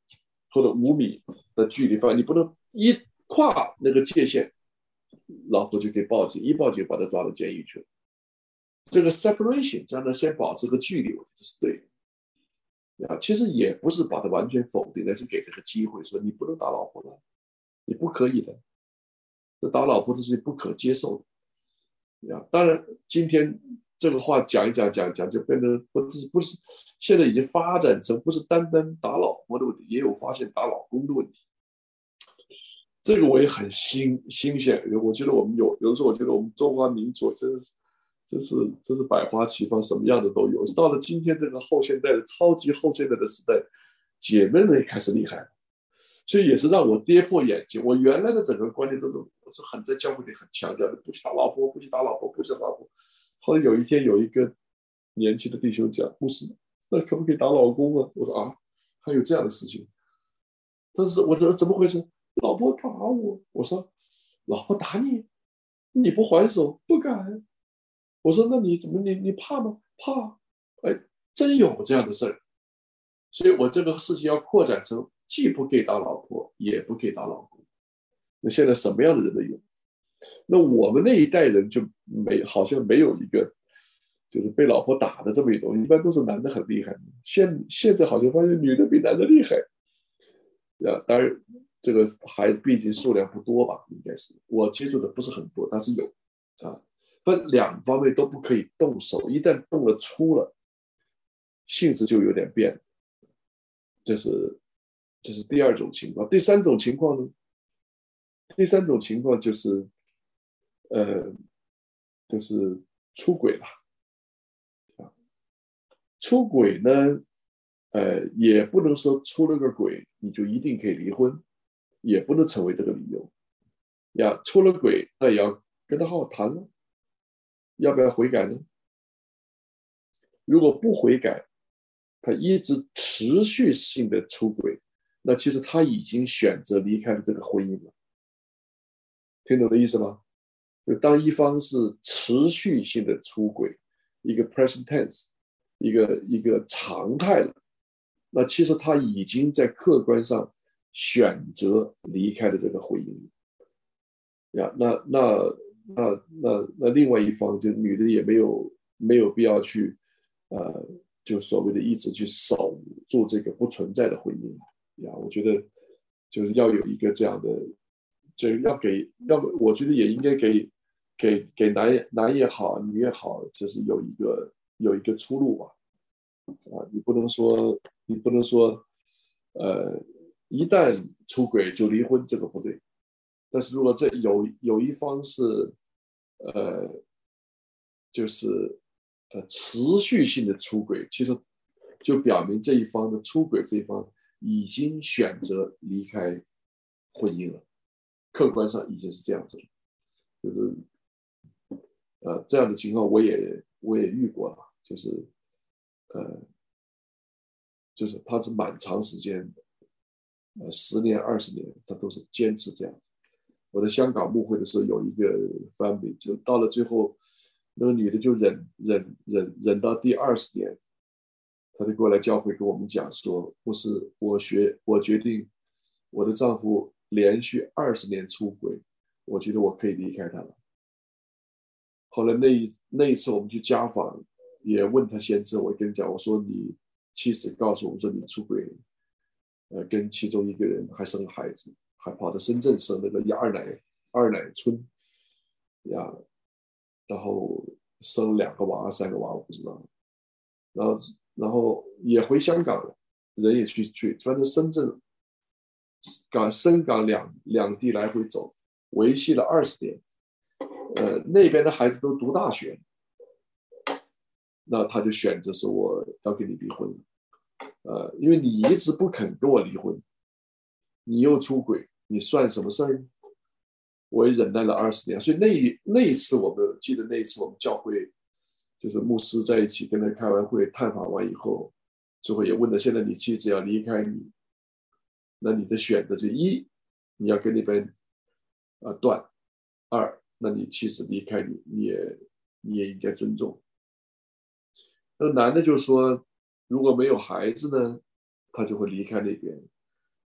或者五米的距离范围，你不能一跨那个界限，老婆就可以报警，一报警把他抓到监狱去了。这个 separation 这样的先保持个距离，我觉得是对的。啊，其实也不是把它完全否定，但是给他个机会，说你不能打老婆了，你不可以的，这打老婆的事情不可接受的。啊，当然今天这个话讲一讲讲一讲，就变得不是不是，现在已经发展成不是单单打老婆的问题，也有发现打老公的问题。这个我也很新新鲜，我觉得我们有有的时候，我觉得我们中华民族真是真是真是百花齐放，什么样的都有。到了今天这个后现代的超级后现代的时代，姐妹们也开始厉害了，所以也是让我跌破眼镜。我原来的整个观念都是我是很在教会里很强调的，不去打老婆，不去打老婆，不去打老婆。后来有一天有一个年轻的弟兄讲，牧师，那可不可以打老公啊？我说啊，还有这样的事情。但是我说怎么回事？老婆打我。我说老婆打你，你不还手？不敢。我说那你怎么你你怕吗？怕。哎，真有这样的事儿。所以我这个事情要扩展成既不可以打老婆，也不可以打老公。那现在什么样的人都有。那我们那一代人就没好像没有一个就是被老婆打的这么一种，一般都是男的很厉害。现现在好像发现女的比男的厉害。啊，当然这个还毕竟数量不多吧，应该是我接触的不是很多，但是有啊。分两方面都不可以动手，一旦动了粗了，性质就有点变。这是这是第二种情况。第三种情况呢？第三种情况就是，呃，就是出轨了。啊，出轨呢，呃，也不能说出了个轨你就一定可以离婚，也不能成为这个理由。呀，出了轨那也要跟他好好谈了，要不要悔改呢？如果不悔改，他一直持续性的出轨，那其实他已经选择离开了这个婚姻了。听懂的意思吗？就当一方是持续性的出轨，一个 present tense， 一个一个常态了，那其实他已经在客观上选择离开了这个婚姻呀。那那那那那另外一方，就女的也没有没有必要去呃，就所谓的一直去守住这个不存在的婚姻呀。我觉得就是要有一个这样的。就要给，要我觉得也应该给，给给男男也好，女也好，就是有一个有一个出路吧。啊，你不能说你不能说，呃，一旦出轨就离婚，这个不对。但是如果这有有一方是，呃，就是呃持续性的出轨，其实就表明这一方的出轨这一方已经选择离开婚姻了。客观上已经是这样子了，就是呃这样的情况我也我也遇过了，就是呃就是他是蛮长时间，呃十年二十年，他都是坚持这样子。我在香港牧会的时候有一个 family， 就到了最后，那个女的就忍忍忍忍到第二十年，她就过来教会跟我们讲说，不是我学我决定我的丈夫连续二十年出轨，我觉得我可以离开他了。后来那一那一次我们去家访，也问他先生，我跟你讲，我说你妻子告诉我说你出轨，呃，跟其中一个人还生孩子，还跑到深圳生那个二奶二奶村呀，然后生两个娃三个娃我不知道，然后然后也回香港了，人也去去，反正深圳。港深港两两地来回走，维系了二十年。呃，那边的孩子都读大学，那他就选择说我要跟你离婚。呃，因为你一直不肯跟我离婚，你又出轨，你算什么事儿？我也忍耐了二十年，所以那那一次我们记得那一次我们教会就是牧师在一起跟他开完会探访完以后，最后也问了，现在你妻子要离开你。那你的选择就一，你要跟那边呃断；二，那你妻子离开你，你也你也应该尊重。那男的就说，如果没有孩子呢，他就会离开那边；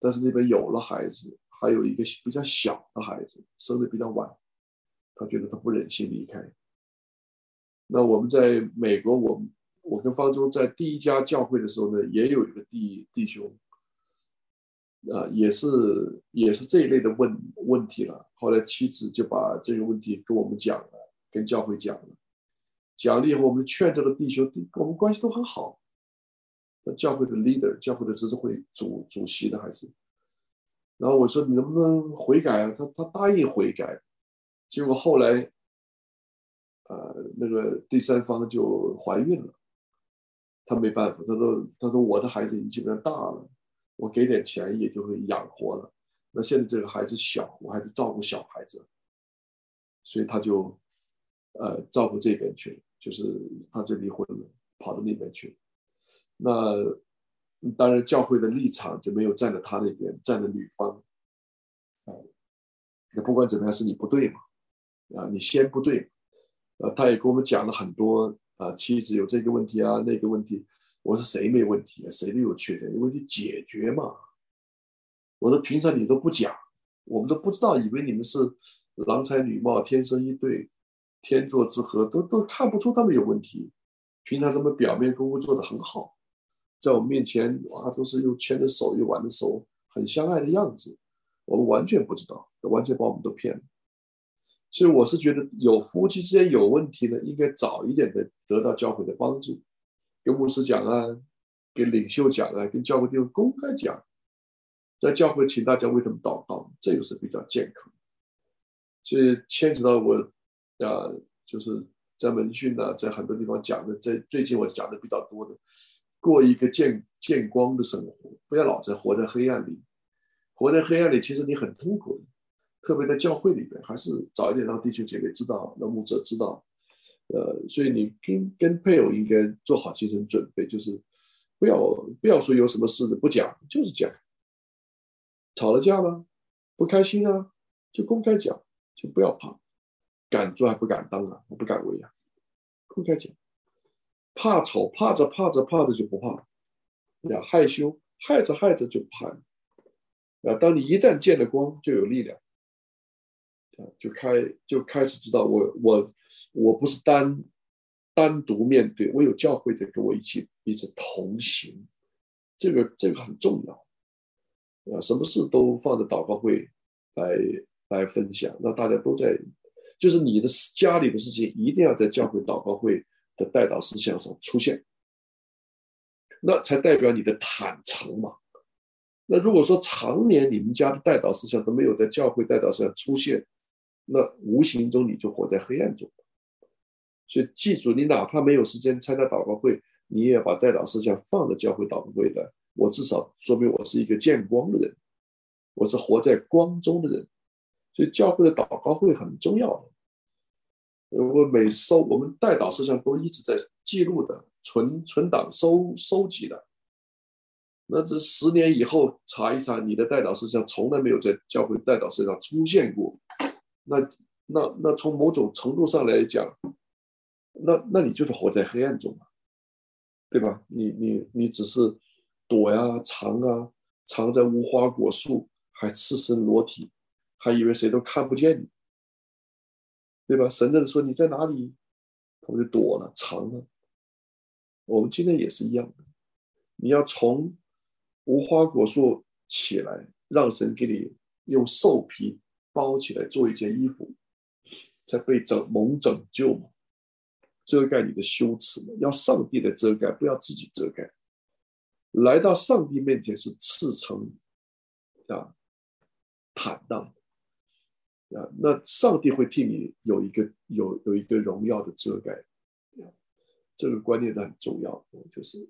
但是那边有了孩子，还有一个比较小的孩子，生得比较晚，他觉得他不忍心离开。那我们在美国，我我跟方舟在第一家教会的时候呢，也有一个弟弟兄，啊、呃，也是也是这一类的问问题了。后来妻子就把这个问题跟我们讲了，跟教会讲了，讲了以后，我们劝这个弟兄，跟我们关系都很好。教会的 leader， 教会的执事会主主席的还是，然后我说你能不能悔改啊？他他答应悔改，结果后来，呃，那个第三方就怀孕了，他没办法，他说他说我的孩子已经基本上大了，我给点钱也就会养活了。那现在这个孩子小，我还是照顾小孩子，所以他就呃照顾这边去了，就是他就离婚了，跑到那边去了。那当然，教会的立场就没有站在他那边，站在女方。啊，那不管怎么样，是你不对嘛？啊，你先不对。呃，他也跟我们讲了很多啊，妻子有这个问题啊，那个问题。我说谁没问题啊？谁都有缺点，有问题解决嘛。我说平常你都不讲，我们都不知道，以为你们是郎才女貌，天生一对，天作之合，都都看不出他们有问题。平常他们表面功夫做得很好。在我们面前，哇，都是又牵着手又挽着手，很相爱的样子。我们完全不知道，完全把我们都骗了。所以我是觉得，有夫妻之间有问题呢，应该早一点的得到教会的帮助，跟牧师讲啊，跟领袖讲啊，跟教会弟兄公开讲，在教会请大家为他们祷告，这个是比较健康。所以牵扯到我啊，就是在门训啊，在很多地方讲的，在最近我讲的比较多的。过一个见见光的生活，不要老在活在黑暗里。活在黑暗里，其实你很痛苦的，特别在教会里边，还是早一点让弟兄姐妹知道，让牧者知道。呃，所以你跟跟配偶应该做好精神准备，就是不要不要说有什么事的不讲，就是讲。吵了架了，不开心啊，就公开讲，就不要怕，敢做还不敢当啊，我不敢为啊，公开讲。怕丑，怕着怕着怕着就不怕了，呀，害羞害着害着就怕了，啊，当你一旦见了光，就有力量，啊，就开就开始知道我我我不是单单独面对，我有教会在跟我一起一起同行，这个这个很重要，啊，什么事都放在祷告会来来分享，让大家都在，就是你的家里的事情一定要在教会祷告会的代祷事项上出现，那才代表你的坦诚嘛。那如果说常年你们家的代祷事项都没有在教会代祷事项出现，那无形中你就活在黑暗中。所以记住，你哪怕没有时间参加祷告会，你也要把代祷事项放在教会祷告会的。我至少说明我是一个见光的人，我是活在光中的人。所以教会的祷告会很重要的。我每收我们代祷事项都一直在记录的，存存档收收集的。那这十年以后查一查，你的代祷事项从来没有在教会代祷事项出现过。那那那从某种程度上来讲，那那你就是活在黑暗中嘛，对吧？你你你只是躲呀藏啊，藏在无花果树，还赤身裸体，还以为谁都看不见你。对吧？神人说你在哪里，他们就躲了，藏了。我们今天也是一样的，你要从无花果树起来，让神给你用兽皮包起来做一件衣服，才被拯蒙拯救嘛，遮盖你的羞耻嘛，要上帝的遮盖，不要自己遮盖。来到上帝面前是赤诚啊，坦荡。啊，那上帝会替你有一个有有一个荣耀的遮盖，这个观念很重要。就是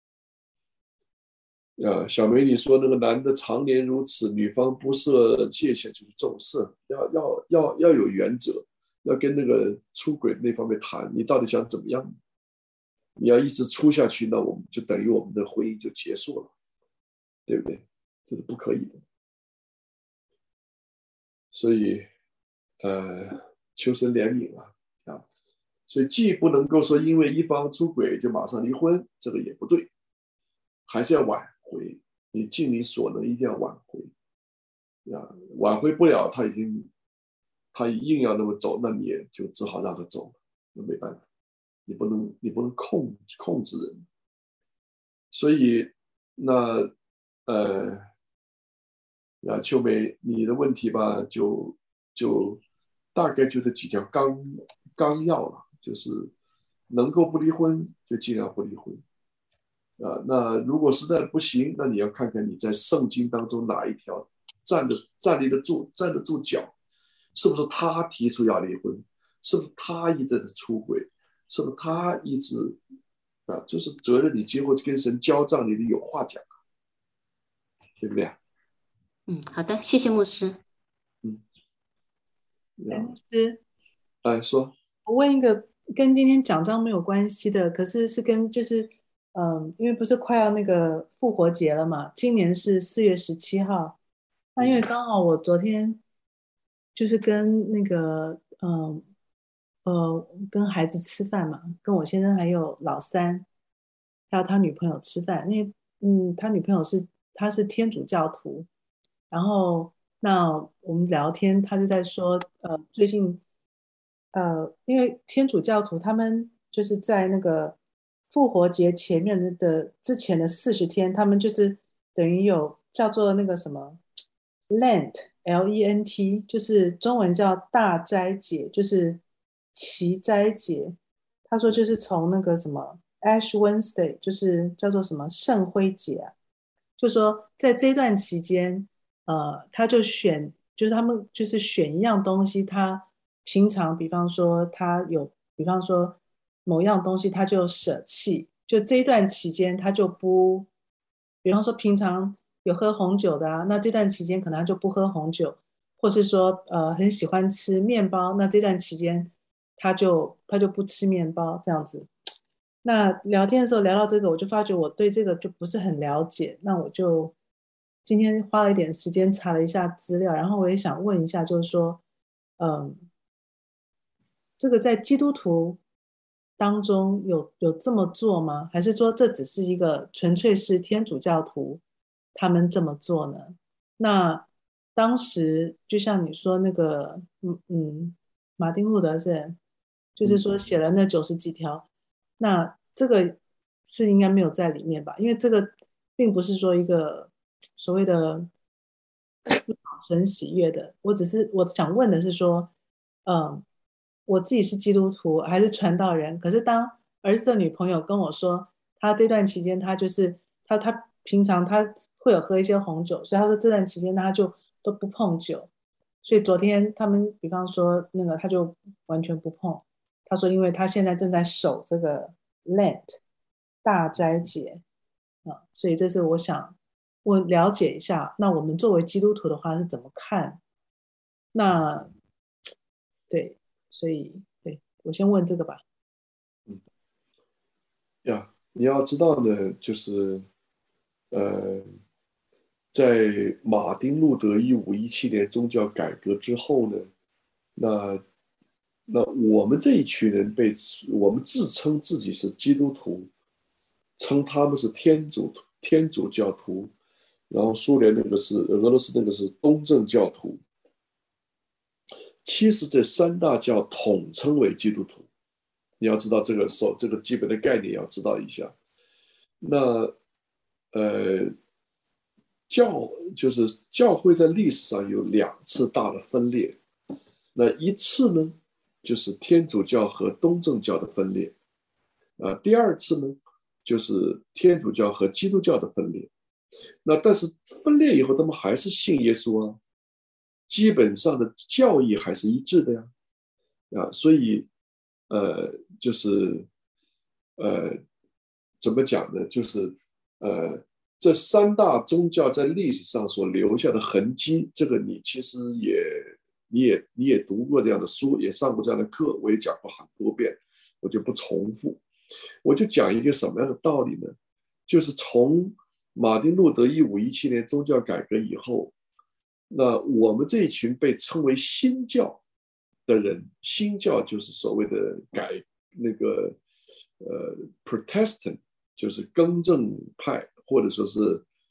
啊，小美你说那个男的常年如此，女方不设界限就是重视，要要要要有原则，要跟那个出轨那方面谈，你到底想怎么样？你要一直出下去，那我们就等于我们的婚姻就结束了，对不对？这是不可以的。所以，呃，求神怜悯啊，啊，所以既不能够说因为一方出轨就马上离婚，这个也不对，还是要挽回， 你尽你所能一定要挽回啊，挽回不了，他已经他硬要那么走，那你也就只好让他走了，那没办法，你不能你不能控控制人，所以那呃啊，秋梅，你的问题吧，就就大概就这几条纲纲要了，就是能够不离婚就尽量不离婚。啊，那如果实在不行，那你要看看你在圣经当中哪一条站得站立得住、站得住脚，是不是他提出要离婚，是不是他一直在出轨，是不是他一直啊，就是责任你今后跟神交账，你得有话讲，对不对？ 嗯，好的，谢谢牧师。 嗯， 哎，牧师， 哎，说， 我问一个跟今天讲章没有关系的，可是是跟就是嗯，因为不是快要那个复活节了嘛，今年是四月十七号。那因为刚好我昨天就是跟那个嗯呃跟孩子吃饭嘛，跟我先生还有老三，还有他女朋友吃饭，因为嗯他女朋友是他是天主教徒，然后那我们聊天，他就在说呃最近呃因为天主教徒他们就是在那个复活节前面的之前的四十天，他们就是等于有叫做那个什么 Lent L E N T，就是中文叫大斋节，就是祈斋节。他说就是从那个什么 Ash Wednesday，就是叫做什么圣灰节啊，就说在这段期间，呃，他就选，就是他们就是选一样东西，他平常比方说他有，比方说某样东西他就舍弃，就这一段期间他就不，比方说平常有喝红酒的啊，那这段期间可能他就不喝红酒，或是说呃很喜欢吃面包，那这段期间他就他就不吃面包这样子。那聊天的时候聊到这个，我就发觉我对这个就不是很了解，那我就今天花了一点时间查了一下资料，然后我也想问一下，就是说，嗯，这个在基督徒当中有有这么做吗？还是说这只是一个纯粹是天主教徒他们这么做呢？那当时就像你说那个，嗯嗯，马丁路德是，就是说写了那九十几条，那这个是应该没有在里面吧？因为这个并不是说一个所谓的神喜悦的，我只是我想问的是说，嗯，我自己是基督徒还是传道人，可是当儿子的女朋友跟我说，他这段期间他就是他他平常他会有喝一些红酒，所以他说这段期间他就都不碰酒，所以昨天他们比方说那个他就完全不碰，他说因为他现在正在守这个 Lent 大斋节啊，所以这是我想我了解一下，那我们作为基督徒的话是怎么看？那对，所以对我先问这个吧。 嗯呀，你要知道呢，就是呃，在马丁路德一五一七年宗教改革之后呢，那那我们这一群人被我们自称自己是基督徒，称他们是天主天主教徒，然后苏联那个是俄罗斯那个是东正教徒。其实这三大教统称为基督徒，你要知道这个手这个基本的概念要知道一下。那呃，教就是教会在历史上有两次大的分裂，那一次呢就是天主教和东正教的分裂，啊，第二次呢就是天主教和基督教的分裂。那但是分裂以后，他们还是信耶稣啊，基本上的教义还是一致的呀，啊，所以呃，就是呃，怎么讲呢？就是呃，这三大宗教在历史上所留下的痕迹，这个你其实也你也你也读过这样的书，也上过这样的课，我也讲过很多遍，我就不重复。我就讲一个什么样的道理呢？就是从马丁路德一五一七年宗教改革以后，那我们这一群被称为新教的人，新教就是所谓的改那个呃 Protestant，就是更正派，或者说是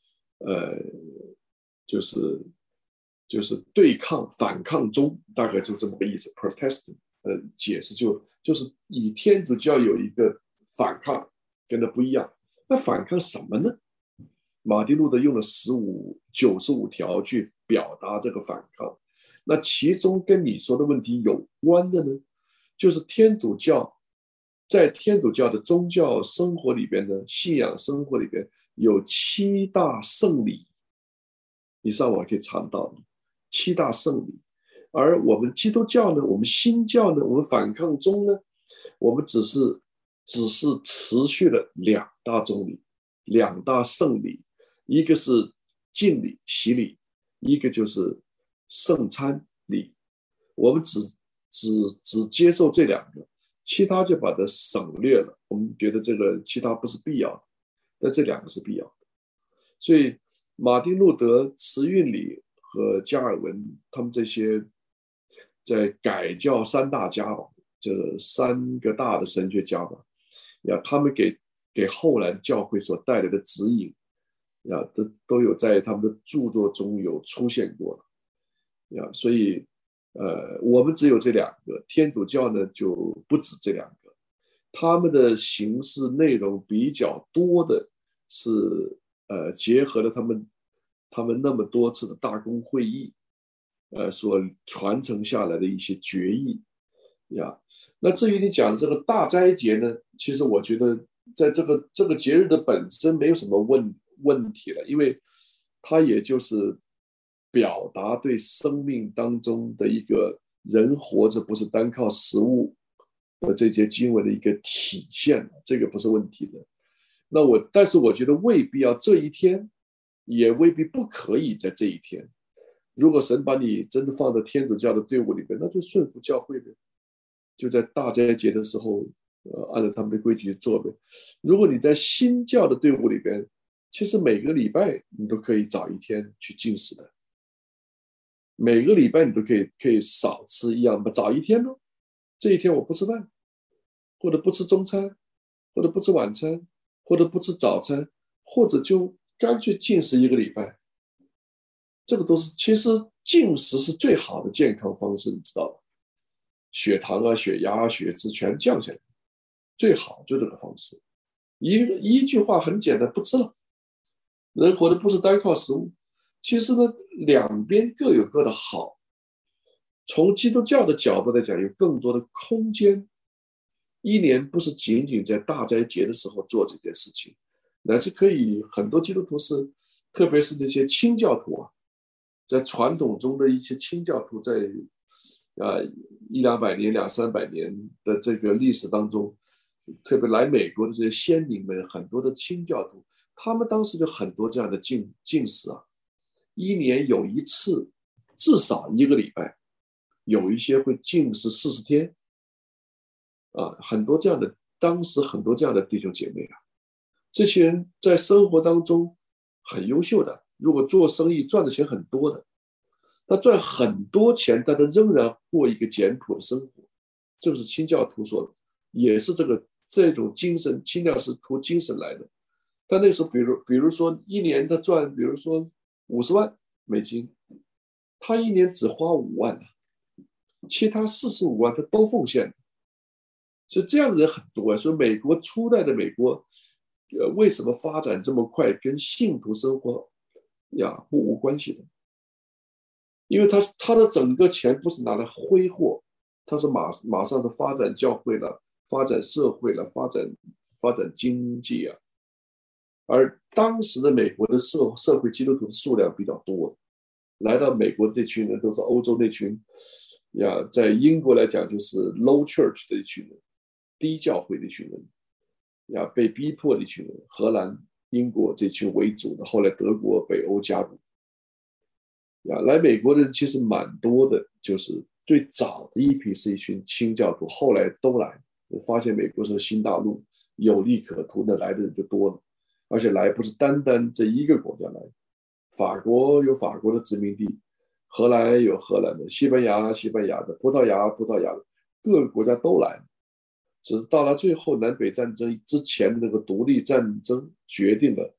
呃，就是就是对抗反抗中，大概就这么个意思 ，protesting， 呃，解释就就是以天主教有一个反抗，跟它不一样。那反抗什么呢？马丁路德用了十五九十五条去表达这个反抗。那其中跟你说的问题有关的呢，就是天主教在天主教的宗教生活里边呢，信仰生活里边有七大圣礼，你上网可以查到七大圣礼。而我们基督教呢，我们新教呢，我们反抗中呢，我们只是只是持续了两大宗礼，两大圣礼，一个是敬礼洗礼，一个就是圣餐礼。我们只只只接受这两个，其他就把它省略了。我们觉得这个其他不是必要的，但这两个是必要的。所以马丁路德、慈运理和加尔文他们这些在改教三大家吧，这三个大的神学家吧，呀，他们给给后来教会所带来的指引，呀，都都有在他们的著作中有出现过了，呀，所以呃，我们只有这两个，天主教呢就不止这两个，他们的形式内容比较多的是呃，结合了他们他们那么多次的大公会议，呃，所传承下来的一些决议呀。那至于你讲的这个大斋节呢，其实我觉得在这个这个节日的本身没有什么问问题了，因为它也就是表达对生命当中的一个人活着不是单靠食物的这些经文的一个体现，这个不是问题的。那我但是我觉得未必要这一天，也未必不可以在这一天。如果神把你真的放在天主教的队伍里面，那就顺服教会呗，就在大斋节的时候，呃，按照他们的规矩做呗。如果你在新教的队伍里边，其实每个礼拜你都可以找一天去禁食的，每个礼拜你都可以可以少吃一样，找一天咯，这一天我不吃饭，或者不吃中餐，或者不吃晚餐，或者不吃早餐，或者就干脆禁食一个礼拜。这个都是，其实禁食是最好的健康方式，你知道吧？血糖啊、血压啊、血脂全降下来，最好就这个方式。一一句话很简单，不吃了。人活的不是单靠食物，其实呢，两边各有各的好。从基督教的角度来讲，有更多的空间。一年不是仅仅在大斋节的时候做这件事情，乃是可以很多基督徒是，特别是那些清教徒啊，在传统中的一些清教徒在，呃一两百年、两三百年的这个历史当中，特别来美国的这些先民们，很多的清教徒，他们当时就很多这样的禁禁食啊，一年有一次，至少一个礼拜，有一些会禁食四十天。啊，很多这样的，当时很多这样的弟兄姐妹啊，这些人在生活当中很优秀的，如果做生意赚的钱很多的，他赚很多钱，但他仍然过一个简朴的生活，这是清教徒所，也是这个这种精神，清教是图精神来的。他那时候，比如比如说一年他赚，比如说五十万美金，他一年只花五万，其他四十五万他都奉献。所以这样的人很多啊，所以美国初代的美国，呃，为什么发展这么快，跟信徒生活呀不无关系的？因为他他的整个钱不是拿来挥霍，他是马马上的发展教会了，发展社会了，发展发展经济啊。而当时的美国的社社会基督徒的数量比较多，来到美国这群人都是欧洲那群呀，在英国来讲就是 low church 的一群人。低教会的一群人呀，被逼迫的一群人，荷兰、英国这群为主的，后来德国、北欧加入呀，来美国的人其实蛮多的，就是最早的一批是一群清教徒，后来都来，我发现美国是新大陆，有利可图的来的人就多了，而且来不是单单这一个国家来，法国有法国的殖民地，荷兰有荷兰的，西班牙西班牙的，葡萄牙葡萄牙的，各个国家都来。只是到了最后南北战争之前的那个独立战争决定了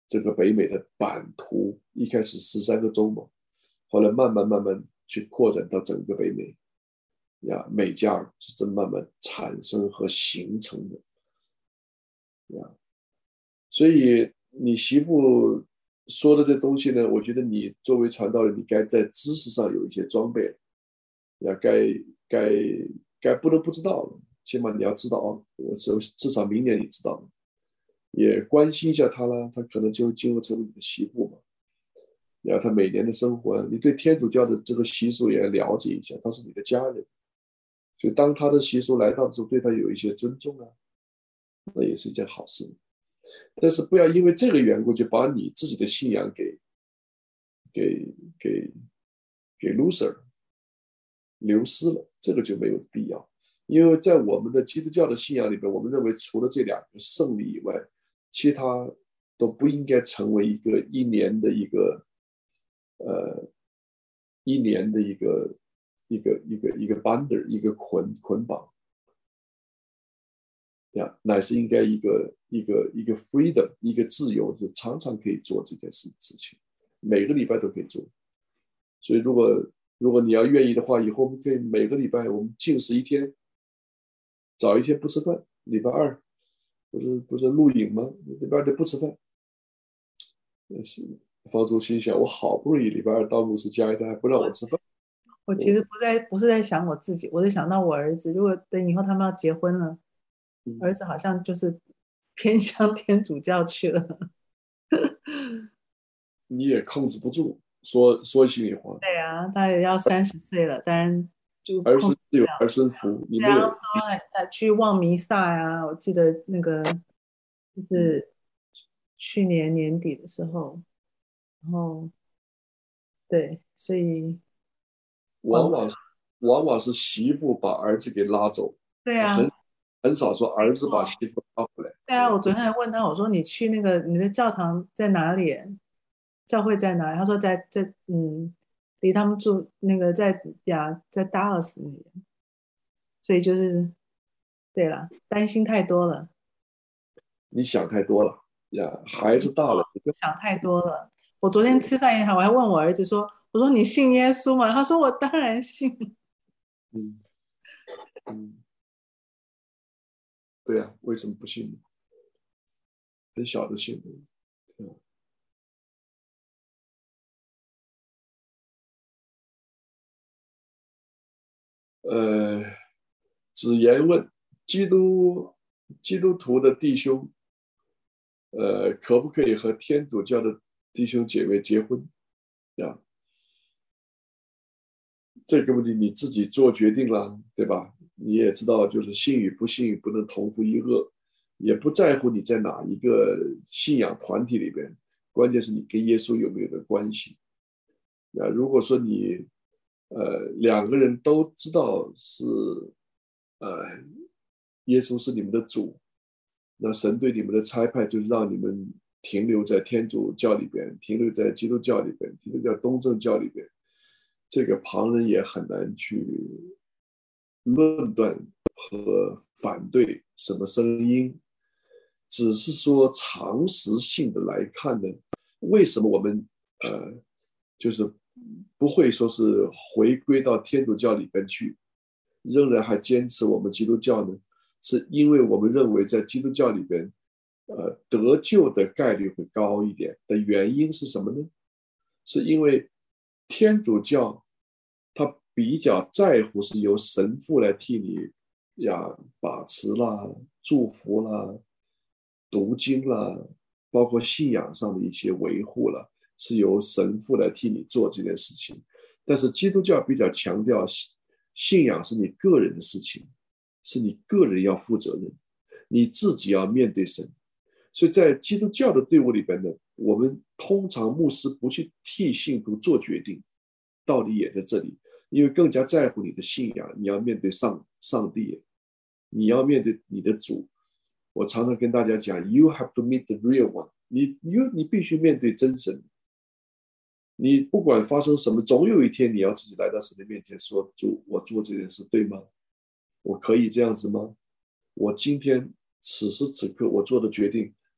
这个北美的版图，一开始十三个州嘛，后来慢慢慢慢去扩展到整个北美呀，美加尔是这慢慢产生和形成的呀。所以你媳妇说的这东西呢，我觉得你作为传道人，你该在知识上有一些装备呀，该该该不能不知道了，起码你要知道哦，我至少明年你知道了，也关心一下她啦，她可能就今后成为你的媳妇嘛。然后她每年的生活，你对天主教的这个习俗也了解一下，她是你的家人，所以当她的习俗来到的时候，对她有一些尊重啊，那也是一件好事。但是不要因为这个缘故就把你自己的信仰给给给给 loser 流失了，这个就没有必要。因为在我们的基督教的信仰里边，我们认为除了这两个圣礼以外，其他都不应该成为一个一年的一个呃一年的一个一个一个一个 bundle 一个捆捆绑。呀，乃是应该一个一个一个 freedom 一个自由，是常常可以做这件事事情，每个礼拜都可以做。所以如果如果你要愿意的话，以后我们可以每个礼拜我们禁食一天，早一天不吃饭，礼拜二不是不是录影吗？礼拜二就不吃饭。是方舟心想，我好不容易礼拜二到牧师家，他还不让我吃饭。 我其实不在不是在想我自己，我在想到我儿子，如果等以后他们要结婚了，儿子好像就是偏向天主教去了。 你也控制不住，说说心里话。 对啊，他也要三十岁了，当然就儿孙自有儿孙福，你没有。 对啊，他去望弥撒呀，我记得那个就是去年年底的时候，然后对，所以往往是往往是媳妇把儿子给拉走， 对啊， 很很少说儿子把媳妇拉回来。 对啊，我昨天还问他，我说你去那个你的教堂在哪里？教会在哪里？他说在在嗯，离他们住那个在呀，在达拉斯那边。所以就是对了，担心太多了。 你想太多了呀，孩子大了， 想太多了。我昨天吃饭也好，我还问我儿子说：“我说你信耶稣吗？”他说：“我当然信。” 嗯嗯，对啊，为什么不信呢？很小的信，嗯。呃，子言问基督基督徒的弟兄，呃，可不可以和天主教的弟兄姐妹结婚？呀，这个问题你自己做决定了，对吧？你也知道，就是信与不信不能同负一轭，也不在乎你在哪一个信仰团体里边，关键是你跟耶稣有没有的关系。那如果说你呃两个人都知道是呃耶稣是你们的主，那神对你们的差派就是让你们停留在天主教里边，停留在基督教里边，停留在东正教里边，这个旁人也很难去论断和反对什么声音，只是说常识性的来看呢，为什么我们呃就是不会说是回归到天主教里边去，仍然还坚持我们基督教呢？是因为我们认为在基督教里边，呃，得救的概率会高一点的原因是什么呢？是因为天主教他比较在乎是由神父来替你呀把持啦、祝福啦、读经啦，包括信仰上的一些维护啦，是由神父来替你做这件事情。但是基督教比较强调信仰是你个人的事情，是你个人要负责任，你自己要面对神。所以在基督教的队伍里边呢，我们通常牧师不去替信徒做决定，道理也在这里，因为更加在乎你的信仰，你要面对上上帝，你要面对你的主。我常常跟大家讲 ，You have to meet the real one 你。你你必须面对真神。你不管发生什么，总有一天你要自己来到神的面前说：“主，我做这件事对吗？我可以这样子吗？我今天此时此刻我做的决定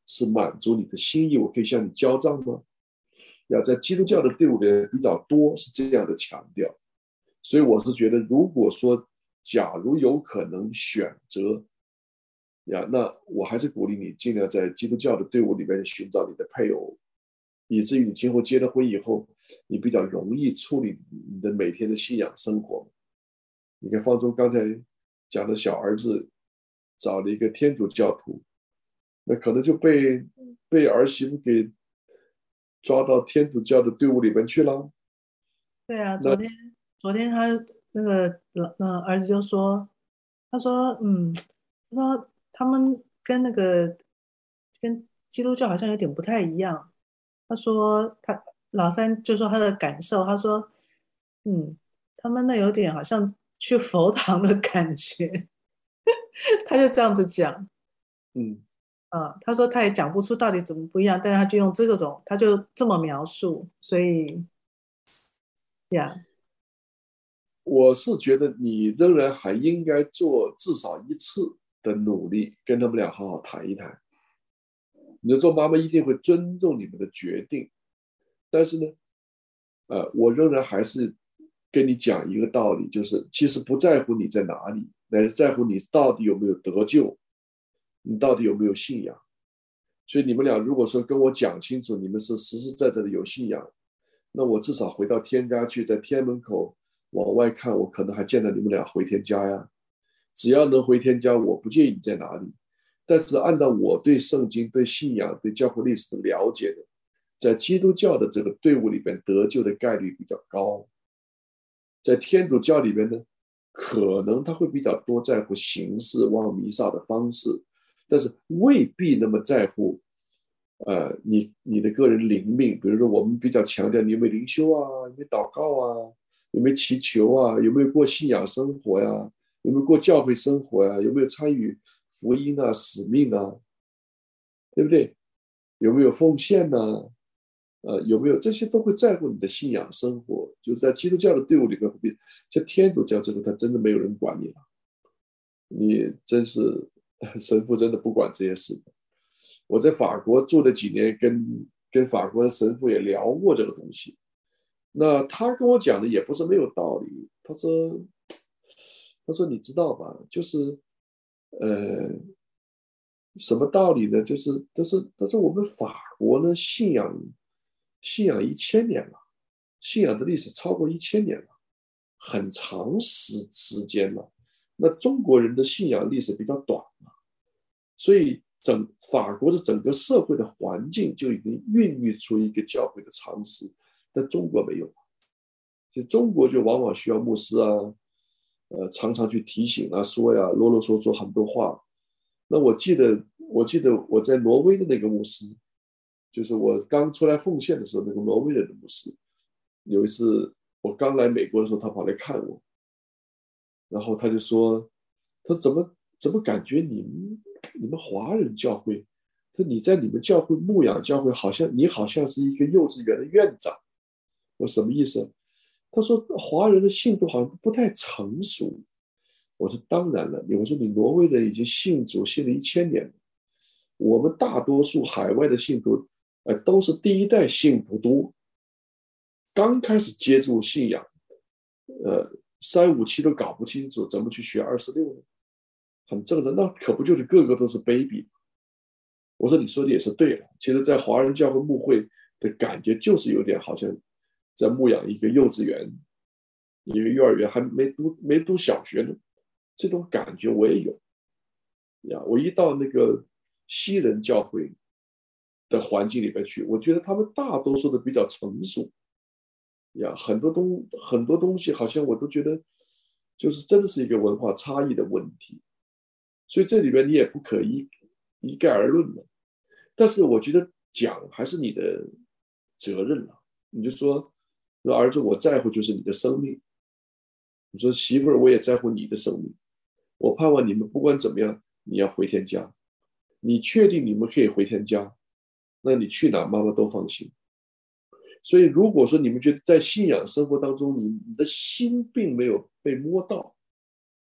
是满足你的心意，我可以向你交账吗？要在基督教的队伍里比较多，是这样的强调。所以我是觉得，如果说假如有可能选择呀，那我还是鼓励你尽量在基督教的队伍里面寻找你的配偶，以至于你今后结了婚以后，你比较容易处理你的每天的信仰生活。你看方舟刚才讲的小儿子找了一个天主教徒，那可能就被被儿媳妇给抓到天主教的队伍里面去了。 对啊，昨天昨天他那个呃儿子就说，他说嗯，他说他们跟那个跟基督教好像有点不太一样。他说他老三就说他的感受，他说嗯，他们那有点好像去佛堂的感觉，他就这样子讲。 嗯， 啊，他说他也讲不出到底怎么不一样，但是他就用这个种，他就这么描述，所以呀， 我是觉得你仍然还应该做至少一次的努力，跟他们俩好好谈一谈。你就做妈妈一定会尊重你们的决定，但是呢，呃，我仍然还是跟你讲一个道理，就是其实不在乎你在哪里，乃是在乎你到底有没有得救，你到底有没有信仰。所以你们俩如果说跟我讲清楚，你们是实实在在的有信仰，那我至少回到天家去，在天门口往外看，我可能还见到你们俩回天家呀。只要能回天家，我不介意你在哪里。但是按照我对圣经、对信仰、对教会历史的了解的，在基督教的这个队伍里边得救的概率比较高，在天主教里边呢，可能他会比较多在乎形式、望弥撒的方式，但是未必那么在乎，呃，你你的个人灵命。比如说，我们比较强调你有没有灵修啊，有没有祷告啊，有没有祈求啊，有没有过信仰生活呀，有没有过教会生活呀，有没有参与福音啊、使命啊，对不对？有没有奉献呢、啊？呃，有没有这些都会在乎你的信仰生活？就在基督教的队伍里面，在天主教这个，他真的没有人管你了，你真是神父真的不管这些事。我在法国住了几年，跟跟法国的神父也聊过这个东西。那他跟我讲的也不是没有道理。他说，他说你知道吧，就是呃，什么道理呢？就是但是但是我们法国呢，信仰信仰一千年了，信仰的历史超过一千年了，很长时时间了。那中国人的信仰历史比较短嘛，所以整法国的整个社会的环境就已经孕育出一个教会的常识，但中国没有。就中国就往往需要牧师啊，呃，常常去提醒啊，说呀，啰啰嗦嗦很多话。那我记得，我记得我在挪威的那个牧师，就是我刚出来奉献的时候，那个挪威人的牧师，有一次我刚来美国的时候，他跑来看我，然后他就说，他说怎么怎么感觉你们你们华人教会，他说你在你们教会牧养教会，好像你好像是一个幼稚园的院长。我什么意思？他说华人的信徒好像不太成熟。我说当然了，我说你挪威人已经信主信了一千年了，我们大多数海外的信徒，呃，都是第一代信不多，刚开始接触信仰，呃，三五七都搞不清楚，怎么去学二十六呢？很正常，那可不就是个个都是 baby？ 我说你说的也是对了，其实，在华人教会牧会的感觉就是有点好像在牧养一个幼稚园，一个幼儿园还没读没读小学呢。这种感觉我也有呀。我一到那个西人教会的环境里边去，我觉得他们大多数都比较成熟呀，很多东很多东西好像我都觉得就是真的是一个文化差异的问题。所以这里边你也不可一一概而论了。但是我觉得讲还是你的责任了。你就说，说儿子，我在乎就是你的生命。你说媳妇儿，我也在乎你的生命。我盼望你们不管怎么样，你要回天家。你确定你们可以回天家，那你去哪妈妈都放心。所以如果说你们觉得在信仰生活当中，你你的心并没有被摸到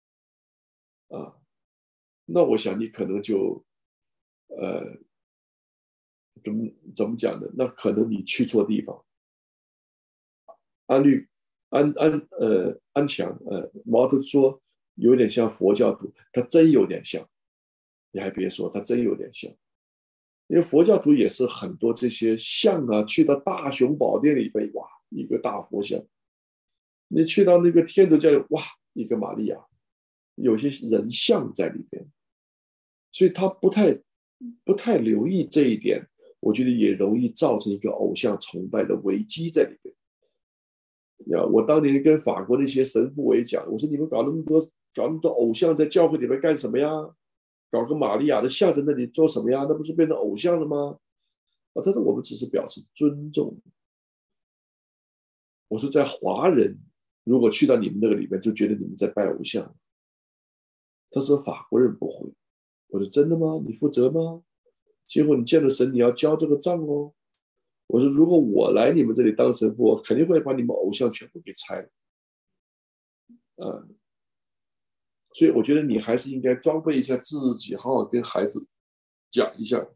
啊，那我想你可能就呃怎么怎么讲呢？那可能你去错地方。安律安安呃安强呃毛头说有点像佛教徒，他真有点像。你还别说，他真有点像。因为佛教徒也是很多这些像啊，去到大雄宝殿里边，哇，一个大佛像；你去到那个天主教里，哇，一个玛利亚，有些人像在里边，所以他不太不太留意这一点，我觉得也容易造成一个偶像崇拜的危机在里边。呀，我当年跟法国那些神父我也讲，我说你们搞那么多搞那么多偶像在教会里面干什么呀？搞个玛利亚的像在那里做什么呀？那不是变成偶像了吗？啊，他说我们只是表示尊重。我说在华人如果去到你们那个里面，就觉得你们在拜偶像。他说法国人不会。我说真的吗？你负责吗？结果你见了神，你要交这个账哦。我说如果我来你们这里当神父，我肯定会把你们偶像全部给拆了。呃，所以我觉得你还是应该装备一下自己，好好跟孩子讲一下，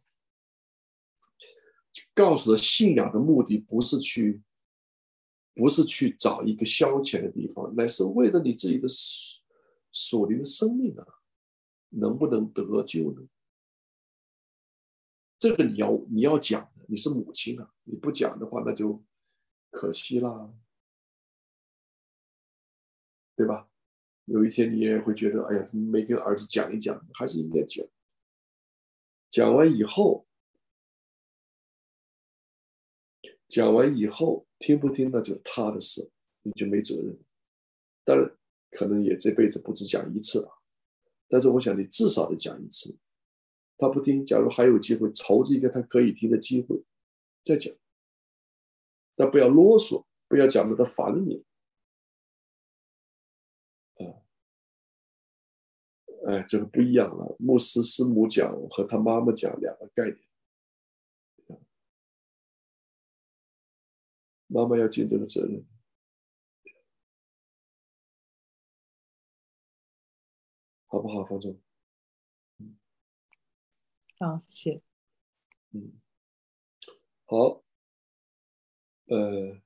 告诉他信仰的目的不是去，不是去找一个消遣的地方，乃是为了你自己的属灵的生命啊，能不能得救呢？这个你要你要讲的，你是母亲啊，你不讲的话，那就可惜啦，对吧？有一天你也会觉得，哎呀，怎么没跟儿子讲一讲？还是应该讲。讲完以后，讲完以后听不听那就是他的事，你就没责任。当然，可能也这辈子不止讲一次了，但是我想你至少得讲一次。他不听，假如还有机会，筹着一个他可以听的机会，再讲。但不要啰嗦，不要讲的他烦你。啊，哎，这个不一样了。牧师师母讲和他妈妈讲两个概念。妈妈要尽这个责任，好不好，方总？ 好，谢谢。 嗯，好，呃，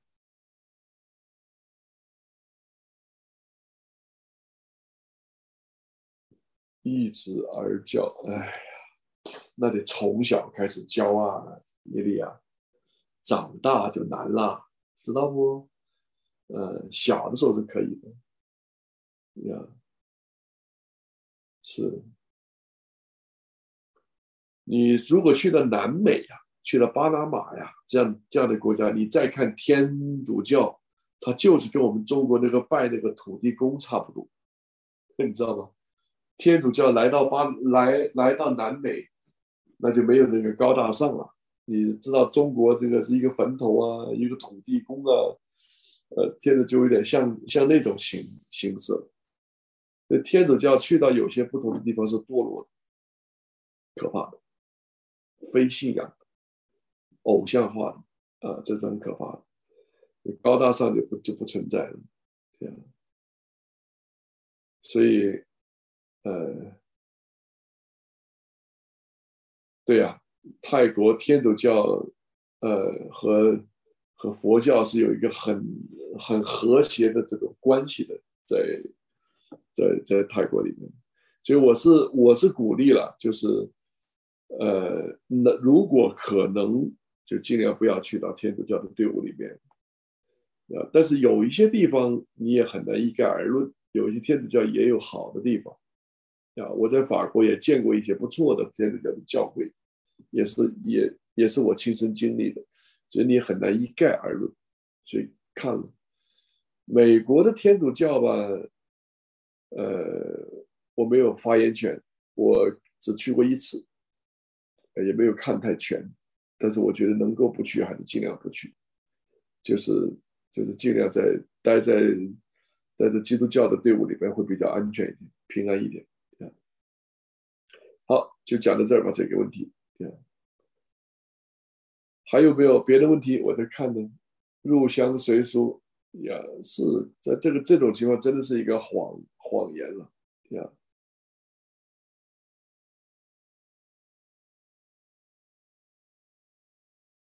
一子而教，哎呀，那得从小开始教啊，伊利亚，长大就难了，知道不？呃，小的时候是可以的，呀，是。你如果去了南美呀、啊，去了巴拿马呀，这样这样的国家，你再看天主教，它就是跟我们中国那个拜那个土地公差不多，你知道吗？天主教来到巴来来到南美，那就没有那个高大上了。你知道中国这个是一个坟头啊，一个土地公啊，呃，天主就有点像像那种形形式。那天主教去到有些不同的地方是堕落的，可怕的，非信仰的。偶像化的啊，这是很可怕的。高大上就不就不存在了，对啊。所以，呃，对呀、啊，泰国天主教，呃，和和佛教是有一个很很和谐的这种关系的，在在在泰国里面。所以我是我是鼓励了，就是呃，那如果可能，就尽量不要去到天主教的队伍里面。啊，但是有一些地方你也很难一概而论，有一些天主教也有好的地方。啊，我在法国也见过一些不错的天主教的教会，也是也也是我亲身经历的，所以你很难一概而论。所以看了美国的天主教吧，呃，我没有发言权，我只去过一次，也没有看太全，但是我觉得能够不去还是尽量不去。就是就是尽量在待在待在基督教的队伍里面会比较安全一点，平安一点。好，就讲到这儿吧，这个问题。还有没有别的问题？我在看呢。入乡随俗呀，是在这个这种情况真的是一个谎谎言了呀。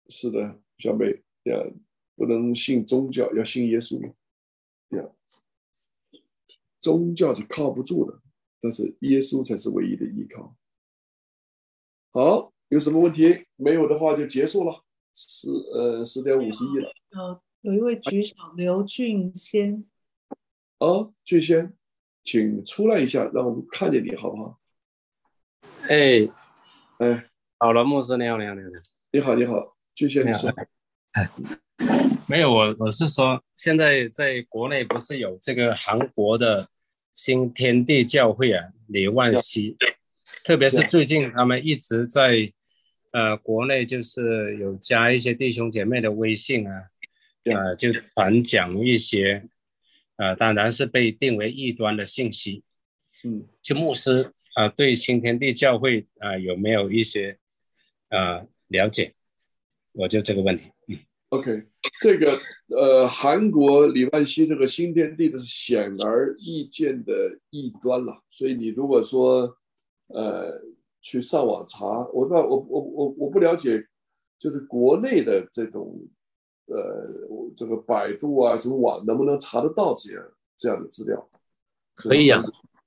是的，小美呀，不能信宗教，要信耶稣呀。宗教是靠不住的，但是耶稣才是唯一的依靠。好，有什么问题？没有的话就结束了。十呃十点五十一了。 有有一位举手，刘俊先。 啊，俊先，请出来一下，让我们看见你好不好？ 哎哎， 好了，牧师你好，你好，你好， 你好，你好，俊先，你说。 没有，我我是说，现在在国内不是有这个韩国的新天地教会啊，李万熙，特别是最近他们一直在呃国内就是有加一些弟兄姐妹的微信啊，呃就传讲一些呃当然是被定为异端的信息。 嗯， 就牧师啊、呃、对新天地教会啊、呃、有没有一些呃了解？我就这个问题。嗯 OK， 这个呃，韩国李万熙这个新天地的是显而易见的异端了，所以你如果说呃去上网查，我不我我我我不了解，就是国内的这种呃这个百度啊什么网能不能查得到这样这样的资料？ 可以啊。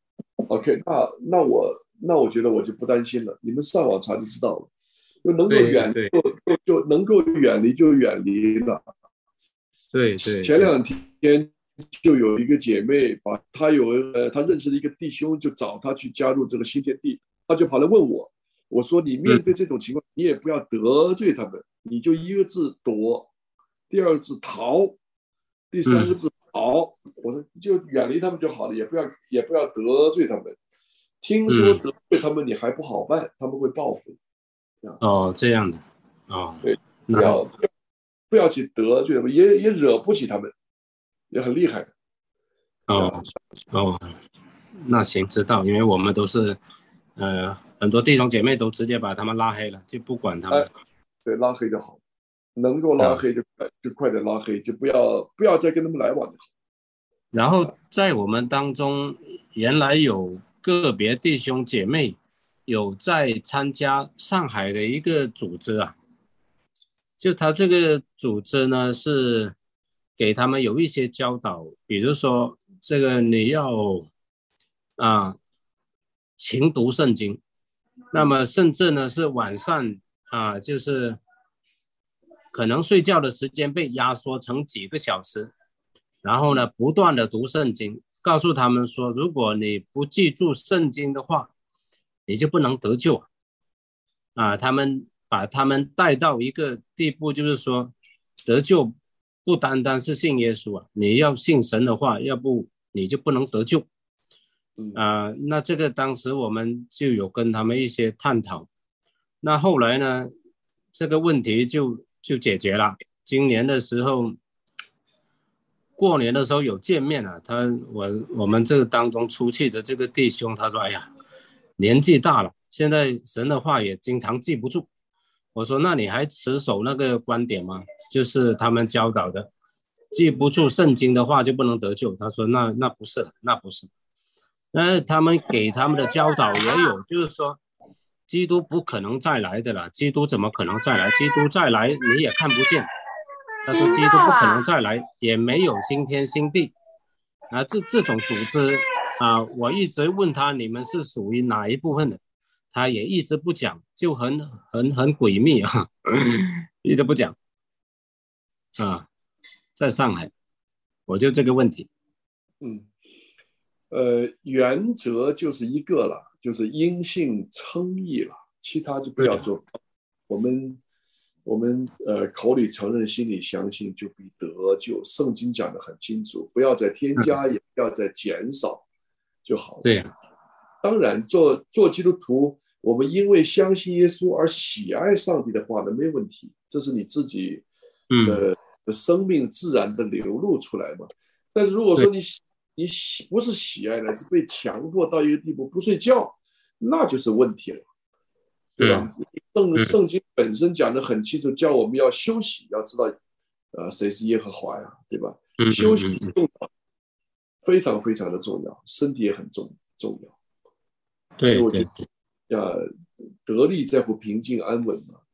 OK， 那那我那我觉得我就不担心了，你们上网查就知道了。就能够远离就就能够远离就远离了。 对对。 前两天就有一个姐妹把她有呃她认识的一个弟兄就找她去加入这个新天地，她就跑来问我，我说你面对这种情况，你也不要得罪他们，你就一个字躲，第二个字逃，第三个字逃。我说就远离他们就好了，也不要也不要得罪他们。听说得罪他们你还不好办，他们会报复。 哦，这样的，哦， 对，不要不要去得罪他们，也也惹不起他们，也很厉害的。 哦哦，那行，知道，因为我们都是，呃，很多弟兄姐妹都直接把他们拉黑了，就不管他们。 哎、对，拉黑就好，能够拉黑就快、哦、就快点拉黑，就不要不要再跟他们来往就好。 然后在我们当中，原来有个别弟兄姐妹。有在参加上海的一个组织啊，就他这个组织呢是给他们有一些教导，比如说这个你要啊勤读圣经，那么甚至呢是晚上啊就是可能睡觉的时间被压缩成几个小时，然后呢不断的读圣经，告诉他们说，如果你不记住圣经的话，你就不能得救啊！他们把他们带到一个地步，就是说得救不单单是信耶稣啊，你要信神的话，要不你就不能得救啊。那这个当时我们就有跟他们一些探讨，那后来呢，这个问题就就解决了。今年的时候，过年的时候有见面啊，他我我们这个当中出去的这个弟兄，他说：“哎呀。”年纪大了，现在神的话也经常记不住。我说那你还持守那个观点吗？就是他们教导的，记不住圣经的话就不能得救。他说那那不是，那不是。那他们给他们的教导也有，就是说基督不可能再来的了，基督怎么可能再来？基督再来你也看不见。他说基督不可能再来，也没有新天新地啊，这这种组织。啊，我一直问他你们是属于哪一部分的，他也一直不讲，就很很很诡秘啊，一直不讲啊，在上海，我就这个问题。 嗯，呃，原则就是一个了，就是因信称义了，其他就不要做。我们我们呃口里承认，心里相信，就必得救。圣经讲得很清楚，不要再添加，也不要再减少。就好了。 对， 当然做做基督徒，我们因为相信耶稣而喜爱上帝的话呢，没有问题，这是你自己的、嗯、生命自然的流露出来嘛。但是如果说你你喜不是喜爱的，是被强迫到一个地步不睡觉，那就是问题了，对吧？圣、嗯、圣经本身讲得很清楚，叫我们要休息，要知道，呃，谁是耶和华呀，对吧？ 嗯、 休息重要。非常非常的重要，身体也很重要。 对， 所以我觉得，呃，得力在乎平静安稳嘛。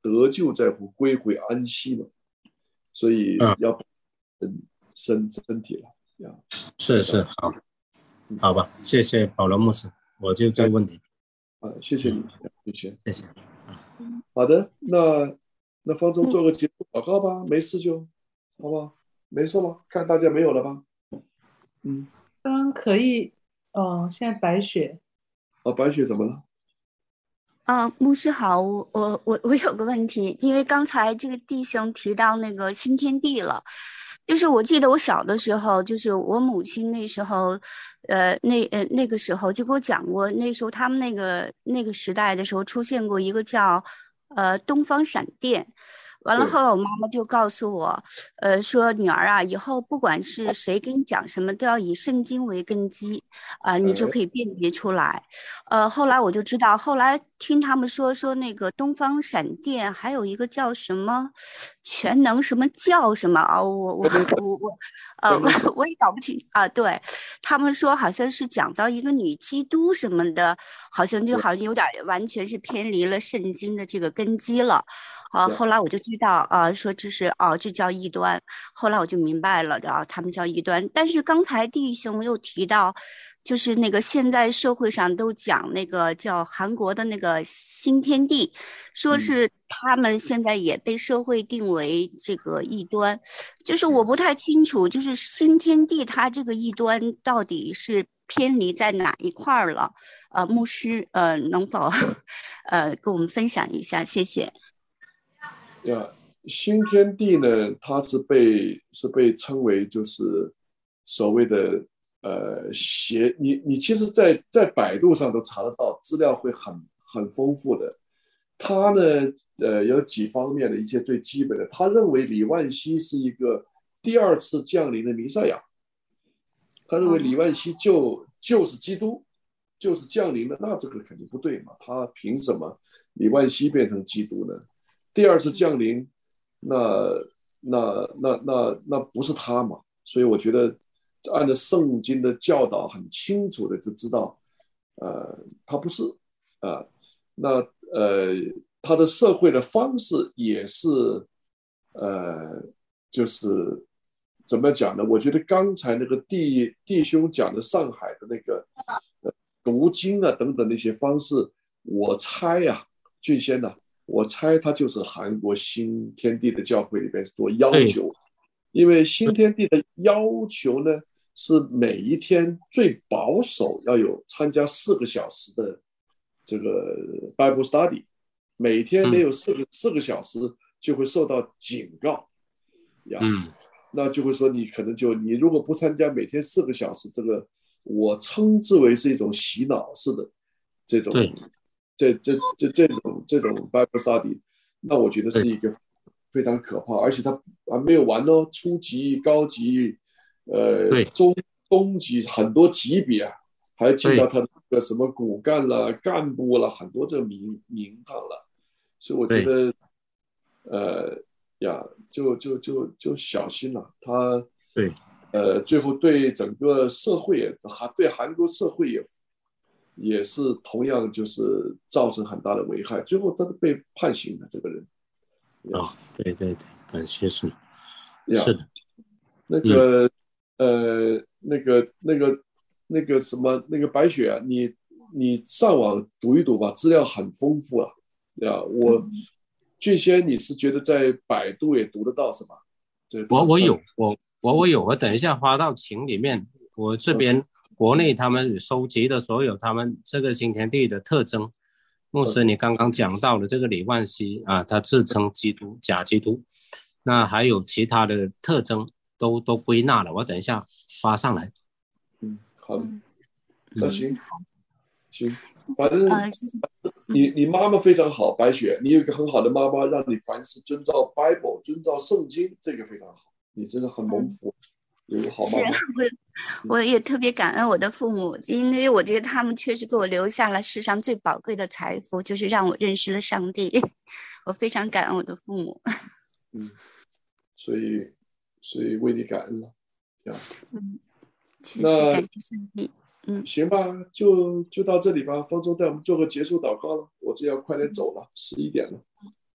得救在乎归回安息嘛，所以要身身体了呀。 是是，好，好吧，谢谢保罗牧师，我就这个问题。 啊，谢谢你，谢谢， 谢谢。 好的，那那方舟做个结束祷告吧，没事就，好不好？没事了，看大家没有了吧？嗯， 刚刚可以哦，现在白雪。 哦，白雪怎么了？ 啊，牧师好，我我我我有个问题，因为刚才这个弟兄提到那个新天地了，就是我记得我小的时候，就是我母亲那时候，呃，那呃那个时候就给我讲过，那时候他们那个那个时代的时候出现过一个叫呃东方闪电。完了后来我妈妈就告诉我，呃，说女儿啊，以后不管是谁跟你讲什么，都要以圣经为根基，啊、呃，你就可以辨别出来。呃，后来我就知道，后来听他们说说那个东方闪电，还有一个叫什么全能什么教什么啊，我我我我，呃，我我也搞不清啊。对，他们说好像是讲到一个女基督什么的，好像就好像有点完全是偏离了圣经的这个根基了。啊，后来我就知道啊，说这是哦，这叫异端。后来我就明白了的啊，他们叫异端。但是刚才弟兄又提到，就是那个现在社会上都讲那个叫韩国的那个新天地，说是他们现在也被社会定为这个异端。就是我不太清楚，就是新天地它这个异端到底是偏离在哪一块儿了？呃，牧师呃，能否呃跟我们分享一下？谢谢。 呀，新天地呢，它是被是被称为就是所谓的呃邪，你你其实在在百度上都查得到，资料会很很丰富的。他呢，呃，有几方面的一些最基本的，他认为李万熙是一个第二次降临的弥赛亚，他认为李万熙就就是基督，就是降临的，那这个肯定不对嘛，他凭什么李万熙变成基督呢？第二次降临，那那那那那不是他嘛？所以我觉得，按照圣经的教导，很清楚的就知道，呃，他不是啊、呃。那呃，他的社会的方式也是，呃，就是怎么讲呢？我觉得刚才那个弟弟兄讲的上海的那个呃读经啊等等那些方式，我猜呀、啊，俊先呐、啊。我猜他就是韩国新天地的教会里边所要求，因为新天地的要求呢是每一天最保守要有参加四个小时的这个 Bible study， 每天没有四个四个小时就会受到警告呀。嗯，那就会说你可能就你如果不参加每天四个小时，这个我称之为是一种洗脑式的这种。这这这这种这种 Bible study， 那我觉得是一个非常可怕，而且它还没有完哦，初级、高级，呃，中中级很多级别啊，还进到它的什么骨干啦、干部啦，很多这个名名堂了，所以我觉得，呃呀，就就就就小心了，他对，呃，最后对整个社会也，还对韩国社会也。也是同样就是造成很大的危害，最后他都被判刑的这个人。 哦，对对对，感谢神。 是的，那个、嗯、呃，那个那个那个什么那个白雪啊，你你上网读一读吧，资料很丰富啊。呀，我俊先你是觉得在百度也读得到是吧？ 我我有我我我有，我等一下发到群里面，我这边。嗯国内他们收集的所有他们这个新天地的特征，牧师你刚刚讲到的这个李万熙啊，他自称基督假基督，那还有其他的特征都都归纳了，我等一下发上来。 嗯，好的，那行、嗯、行，反正、呃、你你妈妈非常好，白雪，你有一个很好的妈妈，让你凡事遵照 Bible 遵照圣经，这个非常好，你真的很蒙福。嗯有个好妈妈， 是我我也特别感恩我的父母，因为我觉得他们确实给我留下了世上最宝贵的财富，就是让我认识了上帝。我非常感恩我的父母。 嗯，所以所以为你感恩了， 嗯，确实感谢上帝。嗯， 行吧，就就到这里吧。方舟带我们做个结束祷告了，我这要快点走了，十一点了。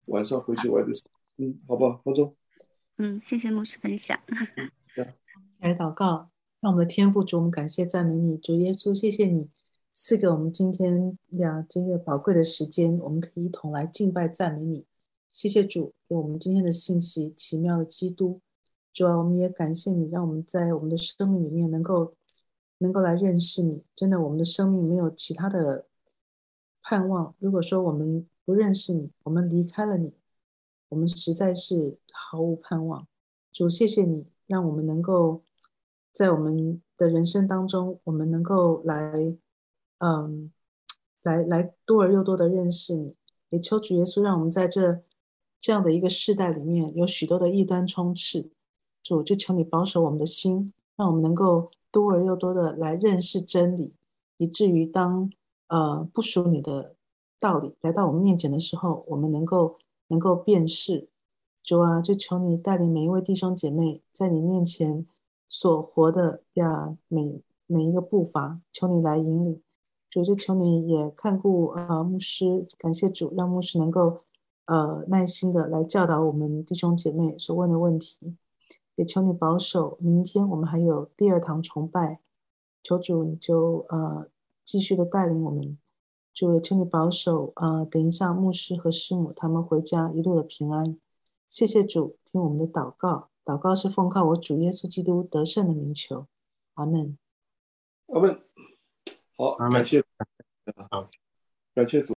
晚上回去我还得，嗯，好吧，方舟。 嗯，谢谢牧师分享。 来祷告，让我们的天父主，我们感谢赞美你，主耶稣，谢谢你赐给我们今天呀这个宝贵的时间，我们可以一同来敬拜赞美你。谢谢主给我们今天的信息，奇妙的基督。主啊，我们也感谢你，让我们在我们的生命里面能够能够来认识你。真的，我们的生命没有其他的盼望。如果说我们不认识你，我们离开了你，我们实在是毫无盼望。主，谢谢你，让我们能够在我们的人生当中，我们能够来，嗯，来来多而又多的认识你。也求主耶稣，让我们在这这样的一个世代里面，有许多的异端充斥。主，就求你保守我们的心，让我们能够多而又多的来认识真理，以至于当呃不属你的道理来到我们面前的时候，我们能够能够辨识。主啊，就求你带领每一位弟兄姐妹在你面前所活的呀每每一个步伐，求你来引领。主，就求你也看顾呃牧师，感谢主，让牧师能够呃耐心的来教导我们弟兄姐妹所问的问题。也求你保守，明天我们还有第二堂崇拜，求主你就呃继续的带领我们。主也求你保守，呃，等一下牧师和师母他们回家一路的平安。谢谢主，听我们的祷告，祷告是奉靠我主耶稣基督得胜的名求，阿们。 阿们。好， 阿们感谢， 好。 感谢主。